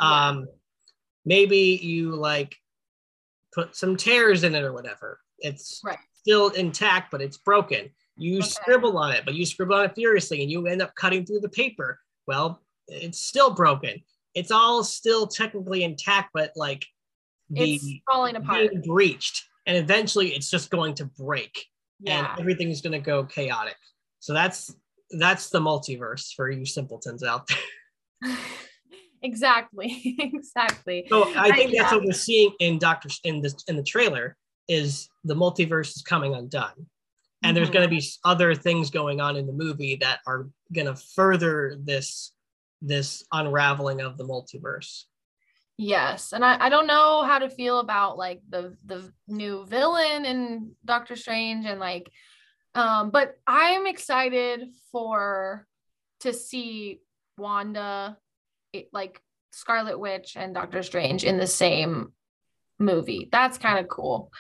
Maybe you like put some tears in it or whatever. It's still intact, but it's broken. You scribble on it, but you scribble on it furiously and you end up cutting through the paper. Well, it's still broken. It's all still technically intact, but like it's falling apart, breached, and eventually it's just going to break and everything's going to go chaotic. So that's the multiverse for you simpletons out there. Exactly. So I think that's what we're seeing in the trailer is the multiverse is coming undone. And there's going to be other things going on in the movie that are going to further this unraveling of the multiverse. Yes. And I don't know how to feel about like the new villain in Doctor Strange and like, but I'm excited to see Wanda, like Scarlet Witch and Doctor Strange in the same movie. That's kind of cool.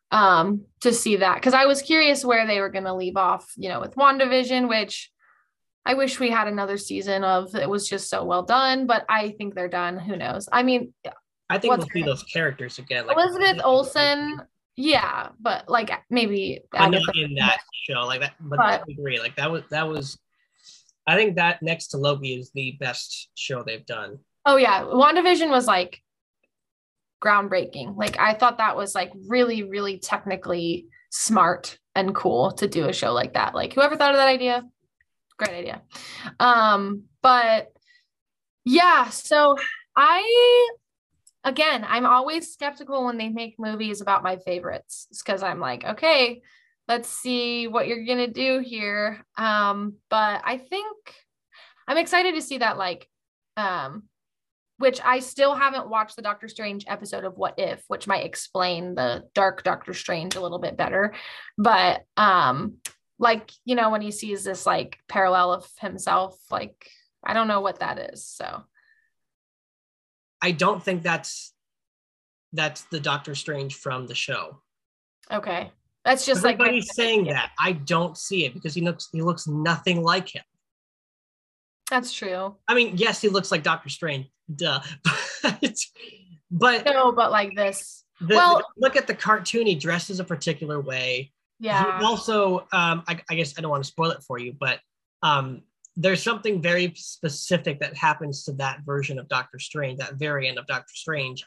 To see that, because I was curious where they were going to leave off, you know, with WandaVision, which I wish we had another season of it was just so well done, but I think they're done. Who knows? I mean, I think what's we'll see those characters again, like Elizabeth Olsen? Yeah, but like maybe but not in that show like that. But I agree, like that was. I think that next to Loki is the best show they've done. Oh yeah, WandaVision was like groundbreaking. Like I thought that was like really, really technically smart and cool to do a show like that. Like whoever thought of that idea, great idea. But yeah, so I'm always skeptical when they make movies about my favorites because I'm like, okay, let's see what you're gonna do here. But I think I'm excited to see that, like, which I still haven't watched the Doctor Strange episode of What If, which might explain the dark Doctor Strange a little bit better. But like, you know, when he sees this like parallel of himself, like I don't know what that is. So I don't think that's the Doctor Strange from the show. Okay. That's just everybody's like saying that. I don't see it because he looks nothing like him. That's true. I mean, yes, he looks like Doctor Strange. Duh. but no, but like this. Look at the cartoon. He dresses a particular way. Yeah. He also, I guess I don't want to spoil it for you, but there's something very specific that happens to that version of Doctor Strange, that variant of Doctor Strange,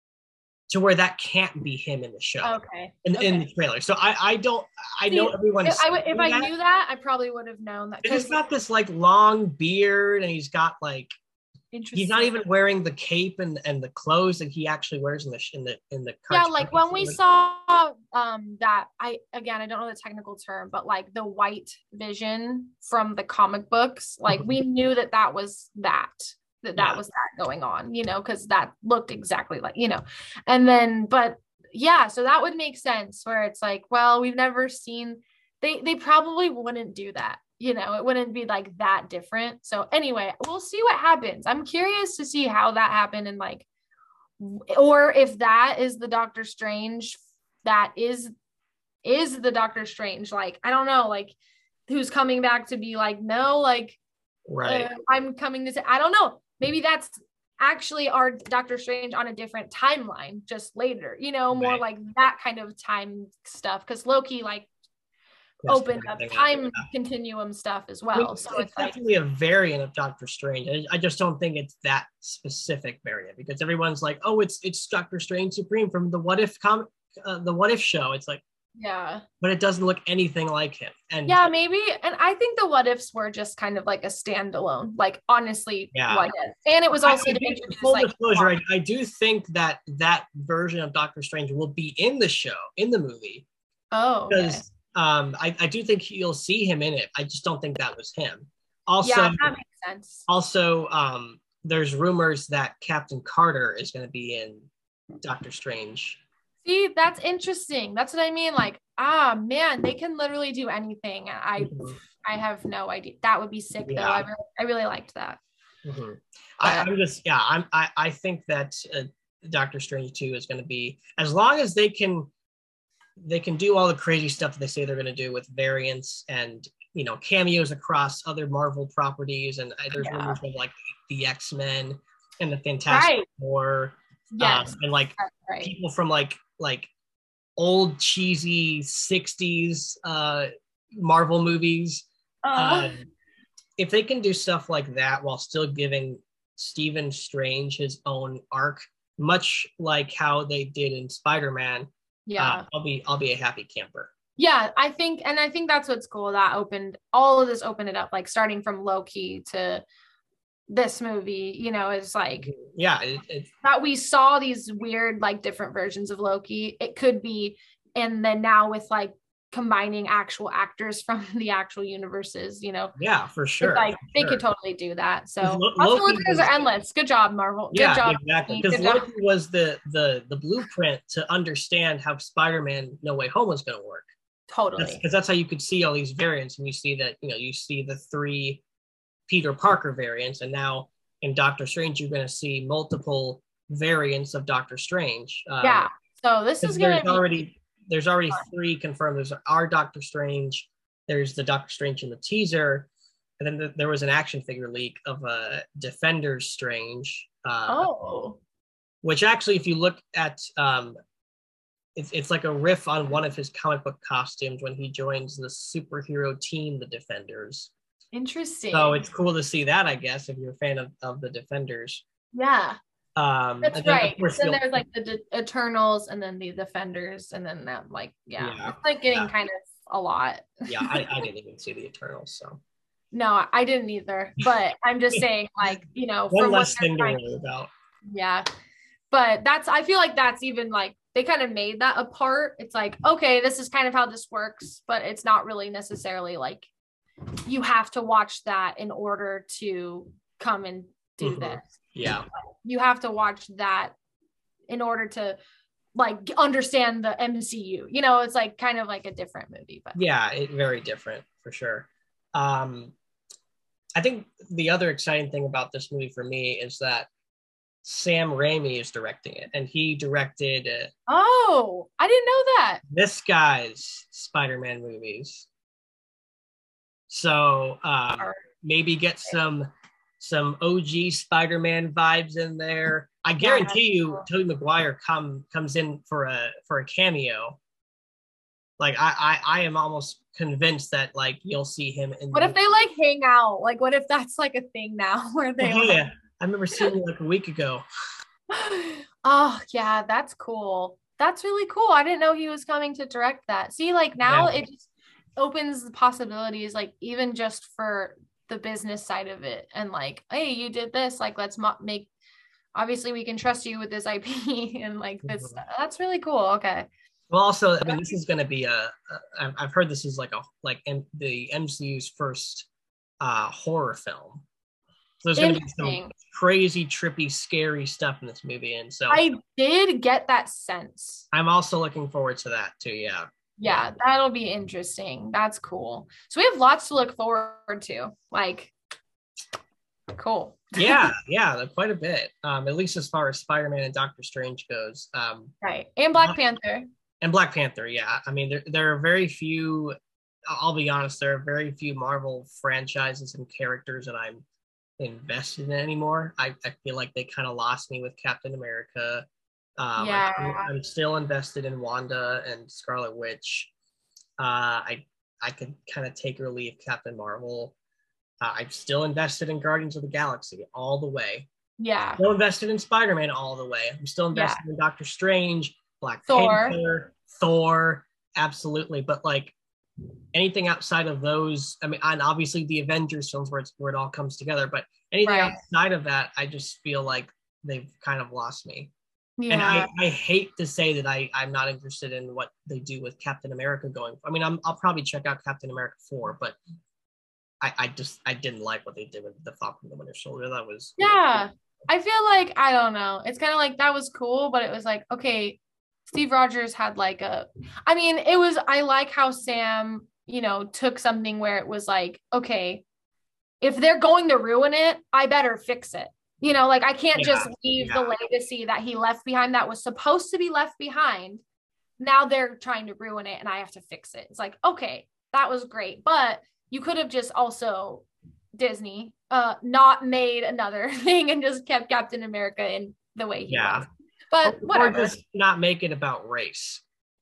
to where that can't be him in the show. Okay. In the trailer. So I know everyone's if I knew that, I probably would have known that. He's got this like long beard and he's got like he's not even wearing the cape and the clothes that he actually wears in the cartoon. Yeah, like when we saw that I don't know the technical term, but like the white vision from the comic books, like we knew that was that was that going on, you know, because that looked exactly like, you know, and then but yeah, so that would make sense where it's like, well, we've never seen they probably wouldn't do that, you know, it wouldn't be like that different. So anyway, we'll see what happens. I'm curious to see how that happened and like, or if that is the Doctor Strange that is the Doctor Strange, like I don't know, like who's coming back to be like, no, like right, I'm coming to say, I don't know, maybe that's actually our Doctor Strange on a different timeline just later, you know, more like that kind of time stuff, because Loki like opened up time continuum stuff as well. I mean, so it's definitely like a variant of Doctor Strange. I just don't think it's that specific variant because everyone's like, oh, it's Doctor Strange Supreme from the What If comic, the What If show. It's like, yeah, but it doesn't look anything like him. And yeah, maybe. And I think the What Ifs were just kind of like a standalone, like honestly, What If. And it was also full disclosure. I do think that version of Doctor Strange will be in the show, in the movie. Oh, because I do think you'll see him in it. I just don't think that was him. Also, yeah, that makes sense. Also, there's rumors that Captain Carter is going to be in Doctor Strange. See, that's interesting. That's what I mean. Like, man, they can literally do anything. I have no idea. That would be sick though. I really liked that. Mm-hmm. I think that Doctor Strange 2 is going to be, as long as they can do all the crazy stuff that they say they're going to do with variants and, you know, cameos across other Marvel properties. And there's rumors of like the X-Men and the Fantastic Four. Yes. And like people from like old cheesy 60s Marvel movies. If they can do stuff like that while still giving Stephen Strange his own arc, much like how they did in Spider-Man, I'll be a happy camper. Yeah, I think that's what's cool. That all of this opened it up, like starting from Loki to this movie, you know, is like that we saw these weird like different versions of Loki. It could be, and then now with like combining actual actors from the actual universes, you know. Yeah, for sure. Like they could totally do that. So possibilities are endless. Good job, Marvel. Good job. Exactly. Because Loki was the blueprint to understand how Spider-Man No Way Home was going to work. Totally. Because that's how you could see all these variants, and you see that, you know, you see the 3 Peter Parker variants, and now in Doctor Strange you're going to see multiple variants of Doctor Strange. So this is going to be there's already 3 confirmed. There's our Doctor Strange, there's the Doctor Strange in the teaser, And then there was an action figure leak of Defenders Strange. Which actually, if you look at, it's like a riff on one of his comic book costumes when he joins the superhero team, the Defenders. Interesting. So it's cool to see that, I guess, if you're a fan of the Defenders. Yeah. That's right. Then there's like the Eternals and then the Defenders and then that it's like getting kind of a lot. Yeah, I didn't even see the Eternals, so. No, I didn't either. But I'm just saying, like, you know, one less thing to worry about. Yeah. But I feel like that's even like they kind of made that apart. It's like, okay, this is kind of how this works, but it's not really necessarily like you have to watch that in order to come and do this. Yeah. You have to watch that in order to like understand the MCU. You know, it's like kind of like a different movie. But yeah, very different for sure. I think the other exciting thing about this movie for me is that Sam Raimi is directing it, and he directed. Oh, I didn't know that. This guy's Spider-Man movies. So maybe get some OG Spider-Man vibes in there. I guarantee you, Tobey Maguire comes in for a cameo. Like I am almost convinced that like you'll see him in. What if they like hang out? Like, what if that's like a thing now where they? Yeah, I remember seeing it like a week ago. Oh yeah, that's cool. That's really cool. I didn't know he was coming to direct that. See, like now it just opens the possibilities, like even just for the business side of it, and like, hey, you did this. Like, let's make. Obviously, we can trust you with this IP and like this. That's really cool. Okay. Well, also, I mean, this is going to be I've heard this is like the MCU's first horror film. So there's going to be some crazy, trippy, scary stuff in this movie. And so I did get that sense. I'm also looking forward to that too. Yeah. Yeah, that'll be interesting. That's cool. So we have lots to look forward to. Like, cool. yeah, quite a bit. At least as far as Spider-Man and Doctor Strange goes. Right. And Black Panther. And Black Panther, yeah. I mean, there are very few, I'll be honest, there are very few Marvel franchises and characters that I'm invested in anymore. I feel like they kind of lost me with Captain America. I'm still invested in Wanda and Scarlet Witch. I could kind of take or leave Captain Marvel. I'm still invested in Guardians of the Galaxy all the way. Yeah. Still invested in Spider-Man all the way. I'm still invested in Doctor Strange, Black Panther, Thor, absolutely. But like anything outside of those, I mean, and obviously the Avengers films where it all comes together, but anything outside of that, I just feel like they've kind of lost me. Yeah. And I hate to say that I'm not interested in what they do with Captain America going. I mean, I'll probably check out Captain America 4, but I didn't like what they did with the Falcon and the Winter Soldier. That was I feel like, I don't know. It's kind of like that was cool, but it was like, okay, Steve Rogers had like I like how Sam, you know, took something where it was like, okay, if they're going to ruin it, I better fix it. You know, like I can't just leave the legacy that he left behind that was supposed to be left behind. Now they're trying to ruin it and I have to fix it. It's like, okay, that was great. But you could have just also Disney not made another thing and just kept Captain America in the way he was. But whatever. Or just not make it about race.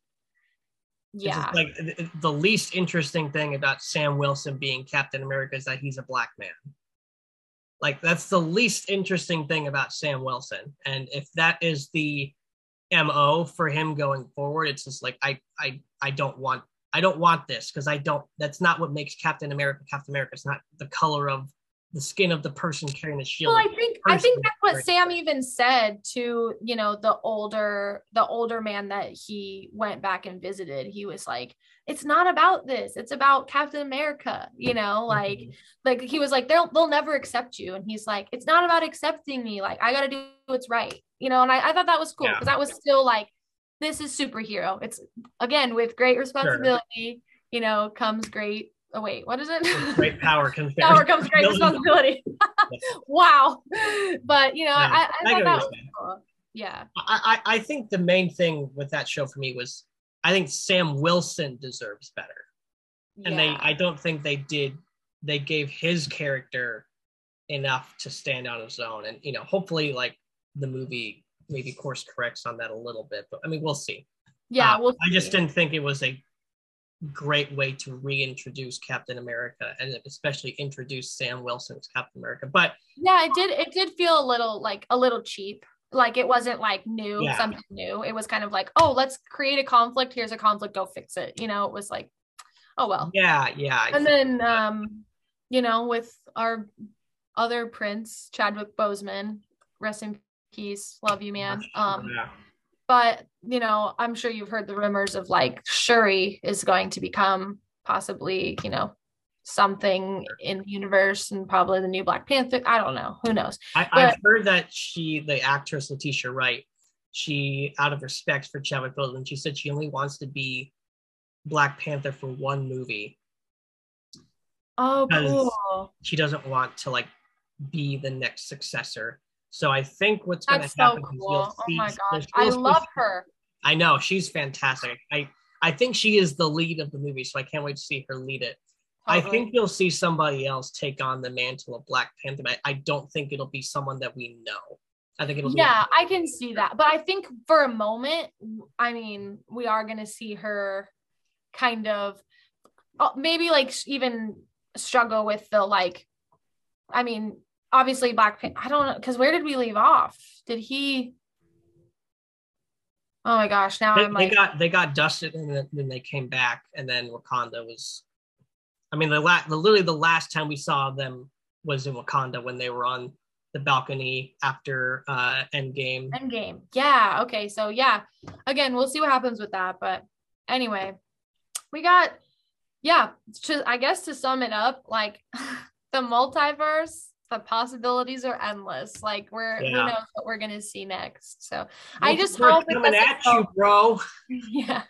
Yeah. Like the least interesting thing about Sam Wilson being Captain America is that he's a black man. Like that's the least interesting thing about Sam Wilson. And if that is the MO for him going forward, it's just like I don't want this because that's not what makes Captain America Captain America. It's not the color of the skin of the person carrying the shield. Well, I think that's what Sam even said to, you know, the older man that he went back and visited. He was like, it's not about this. It's about Captain America, you know, like he was like, they'll never accept you. And he's like, it's not about accepting me. Like, I got to do what's right, you know? And I thought that was cool because that was still like, this is superhero. It's again, with great responsibility, you know, comes great. Oh wait, what is it? Great power comes great responsibility. Wow. But you know, I thought that was cool. Yeah. I think the main thing with that show for me was I think Sam Wilson deserves better. And I don't think they did they gave his character enough to stand on his own. And, hopefully like the movie maybe course corrects on that a little bit, but I mean, we'll see. Yeah, I just didn't think it was a great way to reintroduce Captain America, and especially introduce Sam Wilson as Captain America. But yeah, it did feel a little cheap. Like it wasn't like new, something new. It was kind of like, oh, let's create a conflict. Here's a conflict, go fix it. It was like, oh well. Yeah. And then with our other prince, Chadwick Boseman, rest in peace. Love you, man. But, I'm sure you've heard the rumors of like Shuri is going to become possibly, something in the universe and probably the new Black Panther. I don't know. Who knows? I've heard that the actress Letitia Wright, she, out of respect for Chadwick Boseman, she said she only wants to be Black Panther for one movie. Oh, cool. She doesn't want to like be the next successor. So I think what's going to happen is you'll see. Oh my gosh, I love her. I know, she's fantastic. I think she is the lead of the movie, so I can't wait to see her lead it. Totally. I think you'll see somebody else take on the mantle of Black Panther, but I don't think it'll be someone that we know. I think it'll be. Yeah, I can see that. But I think for a moment, I mean, we are going to see her kind of maybe like even struggle with the like, I mean, obviously Black Panther, I don't know, because where did we leave off? Did he? Oh my gosh! Now they got dusted and then they came back, and then Wakanda was. I mean, literally the last time we saw them was in Wakanda when they were on the balcony after Endgame. Yeah. Okay. So yeah, again, we'll see what happens with that. But anyway, we got I guess to sum it up, like the multiverse. The possibilities are endless. Like who knows what we're gonna see next. So I just hope it's coming at you, bro. Yeah.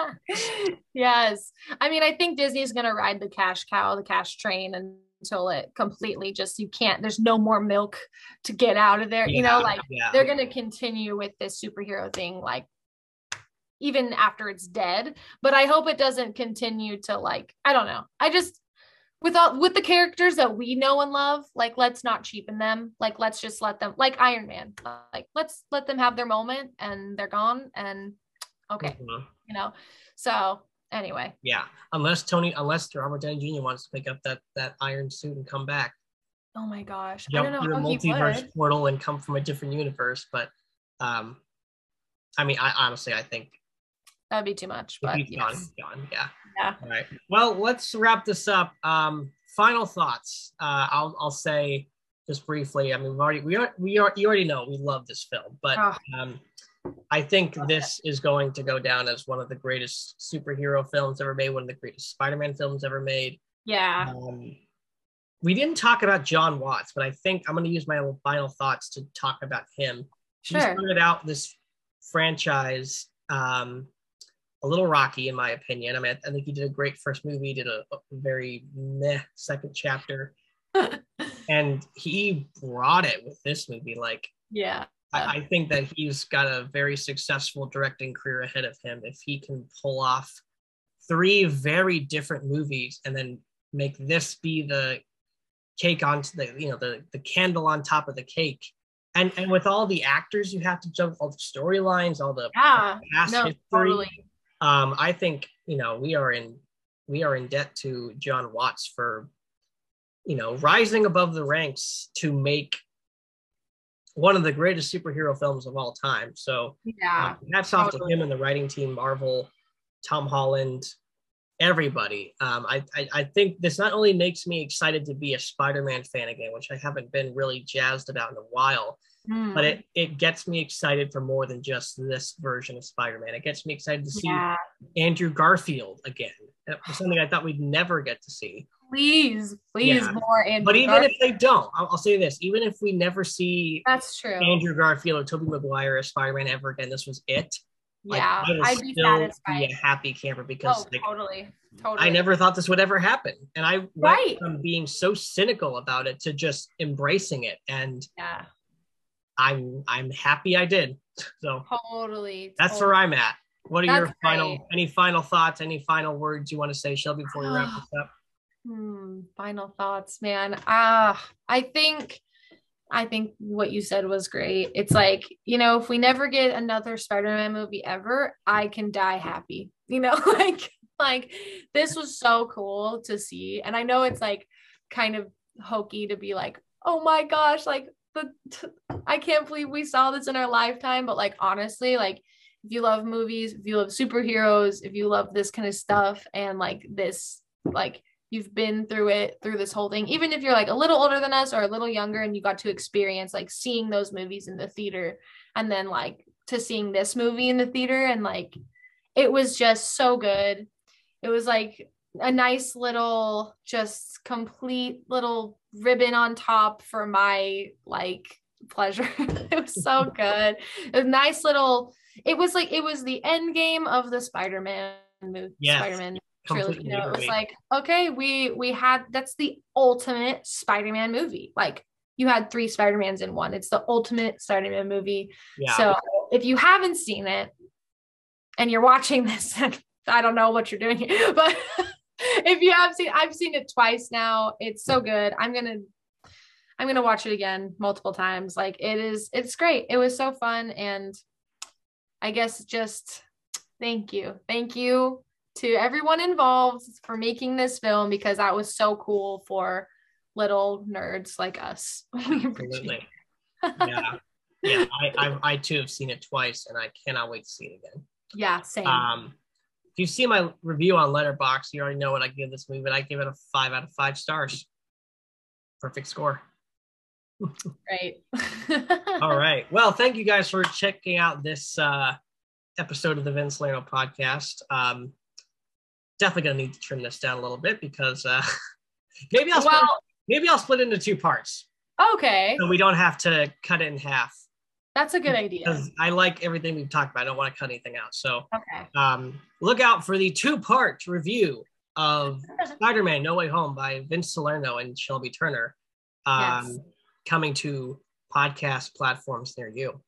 Yes. I mean, I think Disney's gonna ride the cash cow, the cash train until it completely there's no more milk to get out of there. They're gonna continue with this superhero thing, like even after it's dead. But I hope it doesn't continue to like, I don't know. I just with the characters that we know and love, like let's not cheapen them. Like let's just let them, like Iron Man, like let's let them have their moment and they're gone and okay, So anyway, unless Robert Downey Jr. wants to pick up that iron suit and come back. Oh my gosh, I don't know how multiverse portal and come from a different universe, but I mean, I honestly think that'd be too much. But he's gone. Yeah. All right. Well, let's wrap this up. Final thoughts. I'll say just briefly. I mean, you already know we love this film, but I think this is going to go down as one of the greatest superhero films ever made, one of the greatest Spider-Man films ever made. Yeah. We didn't talk about John Watts, but I think I'm going to use my final thoughts to talk about him. Sure. He started out this franchise a little rocky, in my opinion. I mean, I think he did a great first movie. He did a very meh second chapter. And he brought it with this movie. Like, yeah. I think that he's got a very successful directing career ahead of him if he can pull off 3 very different movies and then make this be the cake onto the candle on top of the cake. And with all the actors you have to jump, all the storylines, all the past history. Totally. I think we are in debt to John Watts for rising above the ranks to make one of the greatest superhero films of all time. So hats off to him and the writing team, Marvel, Tom Holland, everybody. I think this not only makes me excited to be a Spider-Man fan again, which I haven't been really jazzed about in a while, but it gets me excited for more than just this version of Spider-Man. It gets me excited to see Andrew Garfield again. Something I thought we'd never get to see. Please, more Andrew. But even if they don't, I'll say this: even if we never see that's true Andrew Garfield or Tobey Maguire as Spider-Man ever again, this was it. Yeah, I'd be satisfied. Be a happy camper because totally. I never thought this would ever happen, and I went from being so cynical about it to just embracing it, and I'm happy I did. So that's where I'm at. What are your final thoughts? Any final words you want to say, Shelby, before we wrap this up? Final thoughts, man. I think what you said was great. It's like, if we never get another Spider-Man movie ever, I can die happy. Like this was so cool to see. And I know it's like kind of hokey to be like, oh my gosh, like I can't believe we saw this in our lifetime. But like honestly, like if you love movies, if you love superheroes, if you love this kind of stuff and like this, like you've been through this whole thing, even if you're like a little older than us or a little younger and you got to experience like seeing those movies in the theater and then like to seeing this movie in the theater, and like it was just so good. It was like a nice little just complete little ribbon on top for my like pleasure. It was so good. It was nice little, it was the end game of the Spider-Man movie. Yes. Spider-Man trilogy. It was like, okay, we had, that's the ultimate Spider-Man movie. Like you had 3 Spider-Mans in one. It's the ultimate Spider-Man movie. Yeah. So if you haven't seen it and you're watching this, I don't know what you're doing here, but if you have seen, I've seen it twice now. It's so good. I'm gonna watch it again multiple times. Like it's great. It was so fun, and I guess just thank you to everyone involved for making this film, because that was so cool for little nerds like us. Absolutely. Yeah. Yeah. I too have seen it twice, and I cannot wait to see it again. Yeah, same. If you see my review on Letterboxd, you already know what I give this movie, but I give it a 5 out of 5 stars. Perfect score. Right. All right. Well, thank you guys for checking out this episode of the Vince Salerno podcast. Definitely gonna need to trim this down a little bit because maybe I'll split into 2 parts. Okay. So we don't have to cut it in half. That's a good idea. Because I like everything we've talked about. I don't want to cut anything out. So okay. Look out for the 2-part review of Spider-Man No Way Home by Vince Salerno and Shelby Turner. Yes. Coming to podcast platforms near you.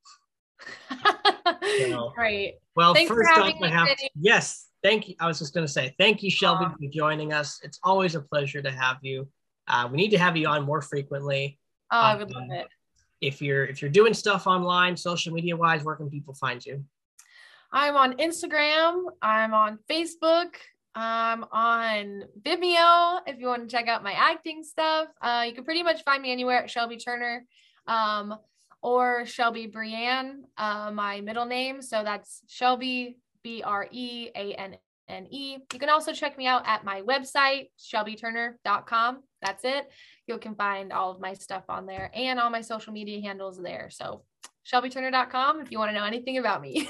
So, great. Well, thanks first off, yes, thank you. I was just going to say, thank you, Shelby, for joining us. It's always a pleasure to have you. We need to have you on more frequently. Oh, I would love it. If you're doing stuff online, social media wise, where can people find you? I'm on Instagram. I'm on Facebook. I'm on Vimeo. If you want to check out my acting stuff, you can pretty much find me anywhere at Shelby Turner, or Shelby Brianne, my middle name. So that's Shelby Breanne. You can also check me out at my website, shelbyturner.com. That's it. You can find all of my stuff on there and all my social media handles there. So shelbyturner.com if you want to know anything about me.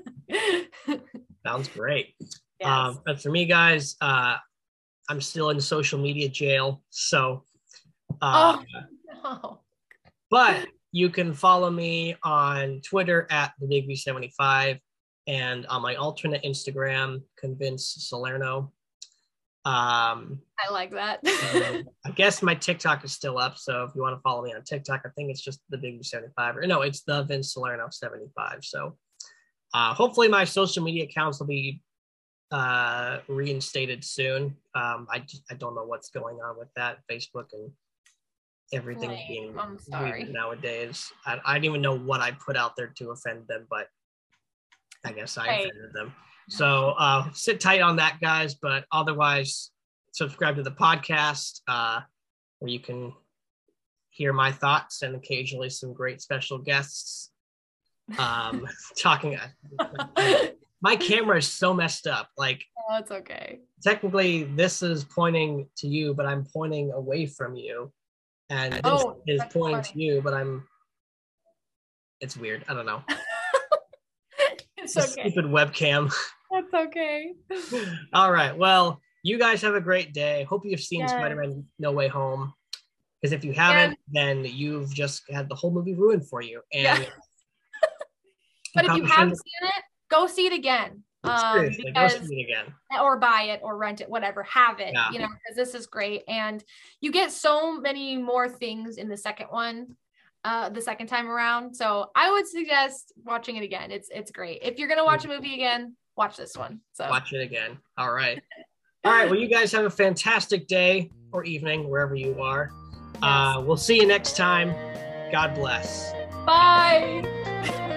Sounds great. Yes. But for me, guys, I'm still in social media jail. So, no. But you can follow me on Twitter at TheBigB75 and on my alternate Instagram, Convince Salerno. I like that. I guess my TikTok is still up. So if you want to follow me on TikTok, I think it's just TheBigB75, or no, it's the Vince Salerno 75. So hopefully my social media accounts will be reinstated soon. I don't know what's going on with that, Facebook and everything being weird nowadays. I didn't even know what I put out there to offend them, but I guess I offended them. So sit tight on that, guys. But otherwise, subscribe to the podcast where you can hear my thoughts and occasionally some great special guests talking. My camera is so messed up. Like, oh, it's okay. Technically, this is pointing to you, but I'm pointing away from you, and this is pointing to you, but it's weird. I don't know. It's okay. Stupid webcam. That's okay. All right. Well, you guys have a great day. Hope you've seen Spider-Man No Way Home. Because if you haven't, then you've just had the whole movie ruined for you. And but if you haven't seen it, go see it again. Go see it again. Or buy it or rent it, whatever. Have it, because this is great. And you get so many more things in the second one. The second time around. So I would suggest watching it again. It's great. If you're going to watch a movie again, watch this one. So watch it again. All right. All right. Well, you guys have a fantastic day or evening, wherever you are. Yes. We'll see you next time. God bless. Bye.